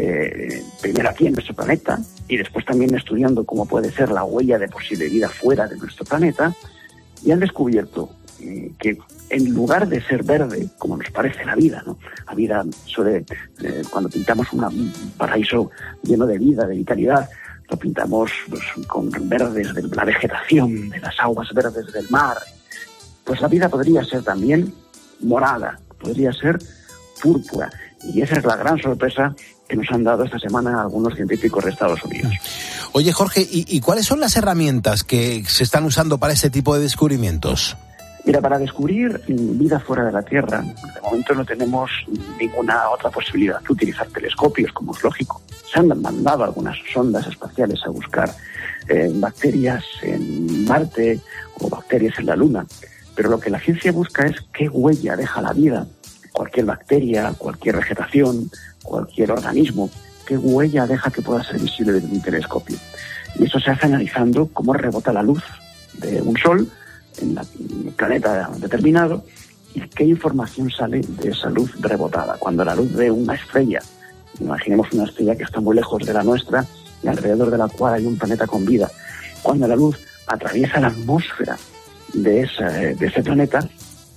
primero aquí en nuestro planeta y después también estudiando cómo puede ser la huella de posible vida fuera de nuestro planeta, y han descubierto que en lugar de ser verde, como nos parece la vida, ¿no? La vida suele, cuando pintamos un paraíso lleno de vida, de vitalidad, lo pintamos pues, con verdes de la vegetación, de las aguas verdes del mar. Pues la vida podría ser también morada, podría ser púrpura. Y esa es la gran sorpresa que nos han dado esta semana algunos científicos de Estados Unidos. Oye, Jorge, ¿y cuáles son las herramientas que se están usando para este tipo de descubrimientos? Mira, para descubrir vida fuera de la Tierra, de momento no tenemos ninguna otra posibilidad que utilizar telescopios, como es lógico. Se han mandado algunas sondas espaciales a buscar bacterias en Marte o bacterias en la Luna, pero lo que la ciencia busca es qué huella deja la vida, cualquier bacteria, cualquier vegetación, cualquier organismo, qué huella deja que pueda ser visible desde un telescopio. Y eso se hace analizando cómo rebota la luz de un sol en un planeta determinado y qué información sale de esa luz rebotada. Cuando la luz de una estrella, imaginemos una estrella que está muy lejos de la nuestra y alrededor de la cual hay un planeta con vida, cuando la luz atraviesa la atmósfera de ese planeta,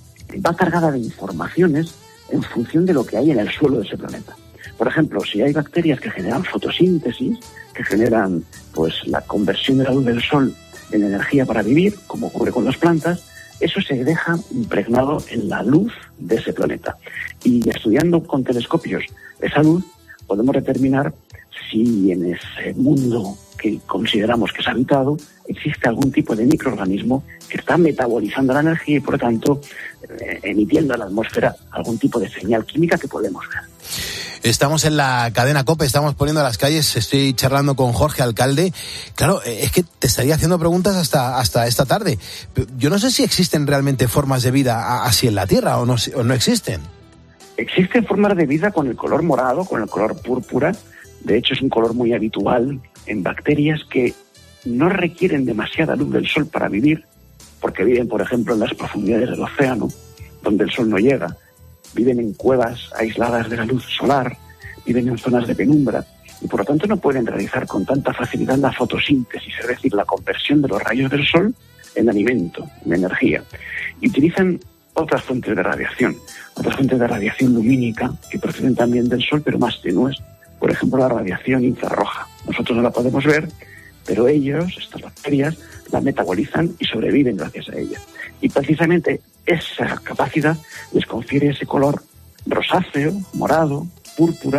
va cargada de informaciones en función de lo que hay en el suelo de ese planeta. Por ejemplo, si hay bacterias que generan fotosíntesis, que generan pues la conversión de la luz del sol en energía para vivir, como ocurre con las plantas, eso se deja impregnado en la luz de ese planeta. Y estudiando con telescopios esa luz, podemos determinar si en ese mundo que consideramos que es habitado existe algún tipo de microorganismo que está metabolizando la energía y, por lo tanto, emitiendo a la atmósfera algún tipo de señal química que podemos ver. Estamos en la cadena COPE, estamos poniendo a las calles, estoy charlando con Jorge Alcalde. Claro, es que te estaría haciendo preguntas hasta esta tarde. Yo no sé si existen realmente formas de vida así en la Tierra o no existen. Existen formas de vida con el color morado, con el color púrpura. De hecho, es un color muy habitual en bacterias que no requieren demasiada luz del sol para vivir, porque viven, por ejemplo, en las profundidades del océano, donde el sol no llega. Viven en cuevas aisladas de la luz solar, viven en zonas de penumbra y por lo tanto no pueden realizar con tanta facilidad la fotosíntesis, es decir, la conversión de los rayos del sol en alimento, en energía. Y utilizan otras fuentes de radiación lumínica que proceden también del sol, pero más tenues. Por ejemplo, la radiación infrarroja. Nosotros no la podemos ver, pero ellos, estas bacterias, la metabolizan y sobreviven gracias a ella. Y precisamente esa capacidad les confiere ese color rosáceo, morado, púrpura,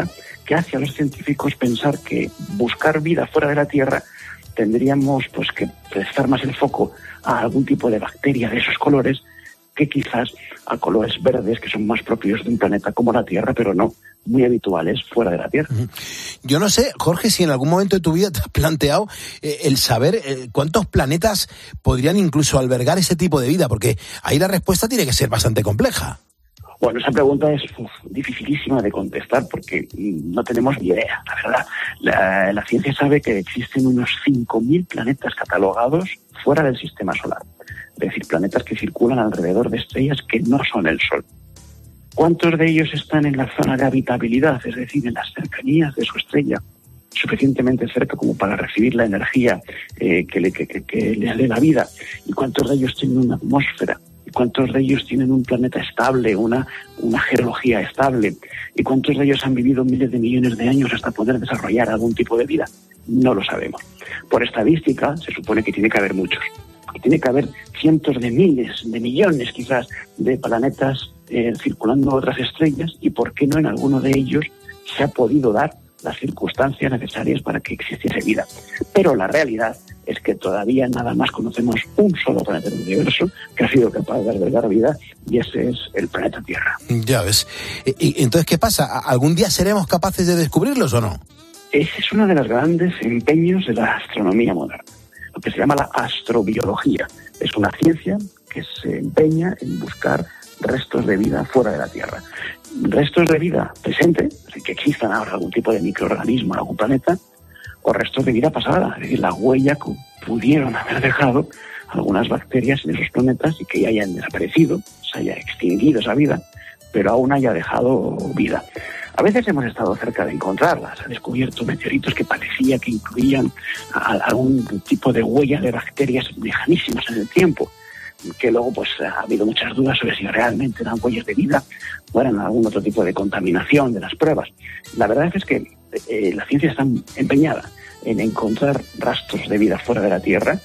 que hace a los científicos pensar que buscar vida fuera de la Tierra tendríamos pues que prestar más el foco a algún tipo de bacteria de esos colores que quizás a colores verdes que son más propios de un planeta como la Tierra, pero no muy habituales fuera de la Tierra. Yo no sé, Jorge, si en algún momento de tu vida te has planteado el saber cuántos planetas podrían incluso albergar ese tipo de vida, porque ahí la respuesta tiene que ser bastante compleja. Bueno, esa pregunta es dificilísima de contestar porque no tenemos ni idea, la verdad. La ciencia sabe que existen unos 5.000 planetas catalogados fuera del sistema solar. Es decir, planetas que circulan alrededor de estrellas que no son el Sol. ¿Cuántos de ellos están en la zona de habitabilidad, es decir, en las cercanías de su estrella, suficientemente cerca como para recibir la energía que les dé la vida? ¿Y cuántos de ellos tienen una atmósfera? ¿Y cuántos de ellos tienen un planeta estable, una geología estable? ¿Y cuántos de ellos han vivido miles de millones de años hasta poder desarrollar algún tipo de vida? No lo sabemos. Por estadística, se supone que tiene que haber muchos. Y tiene que haber cientos de miles, de millones quizás, de planetas circulando otras estrellas, y por qué no en alguno de ellos se ha podido dar las circunstancias necesarias para que existiese vida. Pero la realidad es que todavía nada más conocemos un solo planeta del universo que ha sido capaz de albergar vida, y ese es el planeta Tierra. Ya ves. ¿Y entonces qué pasa? ¿Algún día seremos capaces de descubrirlos o no? Ese es uno de los grandes empeños de la astronomía moderna, lo que se llama la astrobiología. Es una ciencia que se empeña en buscar restos de vida fuera de la Tierra. Restos de vida presente, es decir, que existan ahora algún tipo de microorganismo en algún planeta, o restos de vida pasada, es decir, la huella que pudieron haber dejado algunas bacterias en esos planetas y que ya hayan desaparecido, se haya extinguido esa vida, pero aún haya dejado vida. A veces hemos estado cerca de encontrarlas, ha descubierto meteoritos que parecía que incluían algún tipo de huella de bacterias lejanísimas en el tiempo, que luego pues ha habido muchas dudas sobre si realmente eran huellas de vida o eran algún otro tipo de contaminación de las pruebas. La verdad es que la ciencia está empeñada en encontrar rastros de vida fuera de la Tierra.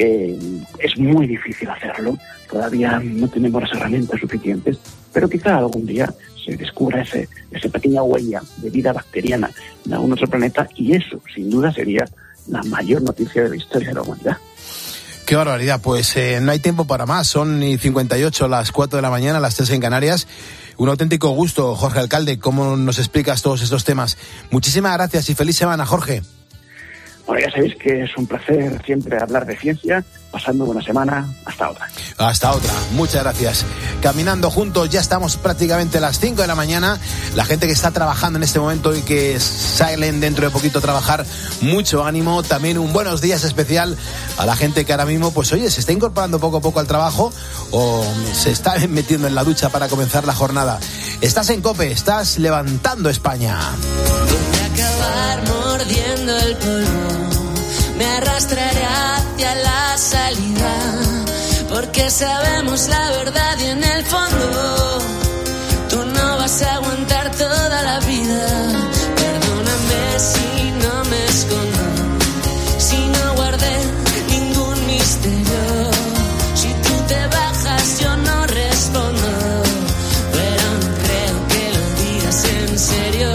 Es muy difícil hacerlo, todavía no tenemos las herramientas suficientes, pero quizá algún día se descubra esa pequeña huella de vida bacteriana en algún otro planeta, y eso sin duda sería la mayor noticia de la historia de la humanidad. Qué barbaridad, pues no hay tiempo para más, son 58 las 4 de la mañana, las 3 en Canarias. Un auténtico gusto, Jorge Alcalde, cómo nos explicas todos estos temas. Muchísimas gracias y feliz semana, Jorge. Bueno, ya sabéis que es un placer siempre hablar de ciencia, pasando buena semana, hasta otra. Hasta otra, muchas gracias. Caminando juntos, ya estamos prácticamente a las 5 de la mañana. La gente que está trabajando en este momento y que salen dentro de poquito a trabajar, mucho ánimo. También un buenos días especial a la gente que ahora mismo, pues oye, se está incorporando poco a poco al trabajo o se está metiendo en la ducha para comenzar la jornada. Estás en COPE, estás levantando España. Voy a acabar mordiendo el polvo. Me arrastraré hacia la salida, porque sabemos la verdad y en el fondo tú no vas a aguantar toda la vida. Perdóname si no me escondo, si no guardé ningún misterio. Si tú te bajas yo no respondo, pero no creo que lo digas en serio.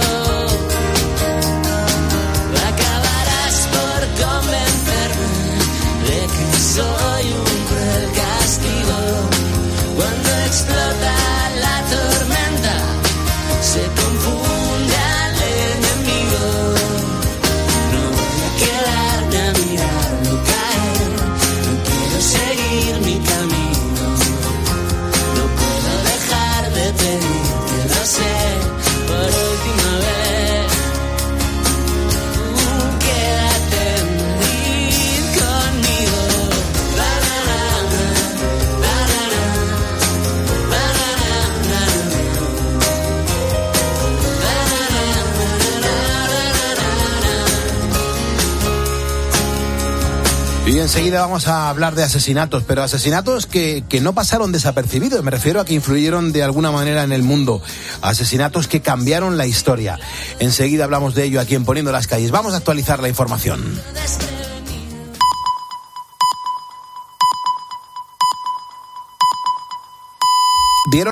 Soy un cruel castigo. Cuando explota la tormenta, se confunde al enemigo. No voy a quedarme a mirarlo caer. No quiero seguir mi camino. No puedo dejar de pedirte, lo sé, por última vez. Quédate en Madrid conmigo. Y enseguida vamos a hablar de asesinatos, pero asesinatos que no pasaron desapercibidos. Me refiero a que influyeron de alguna manera en el mundo. Asesinatos que cambiaron la historia. Enseguida hablamos de ello aquí en Poniendo las Calles. Vamos a actualizar la información.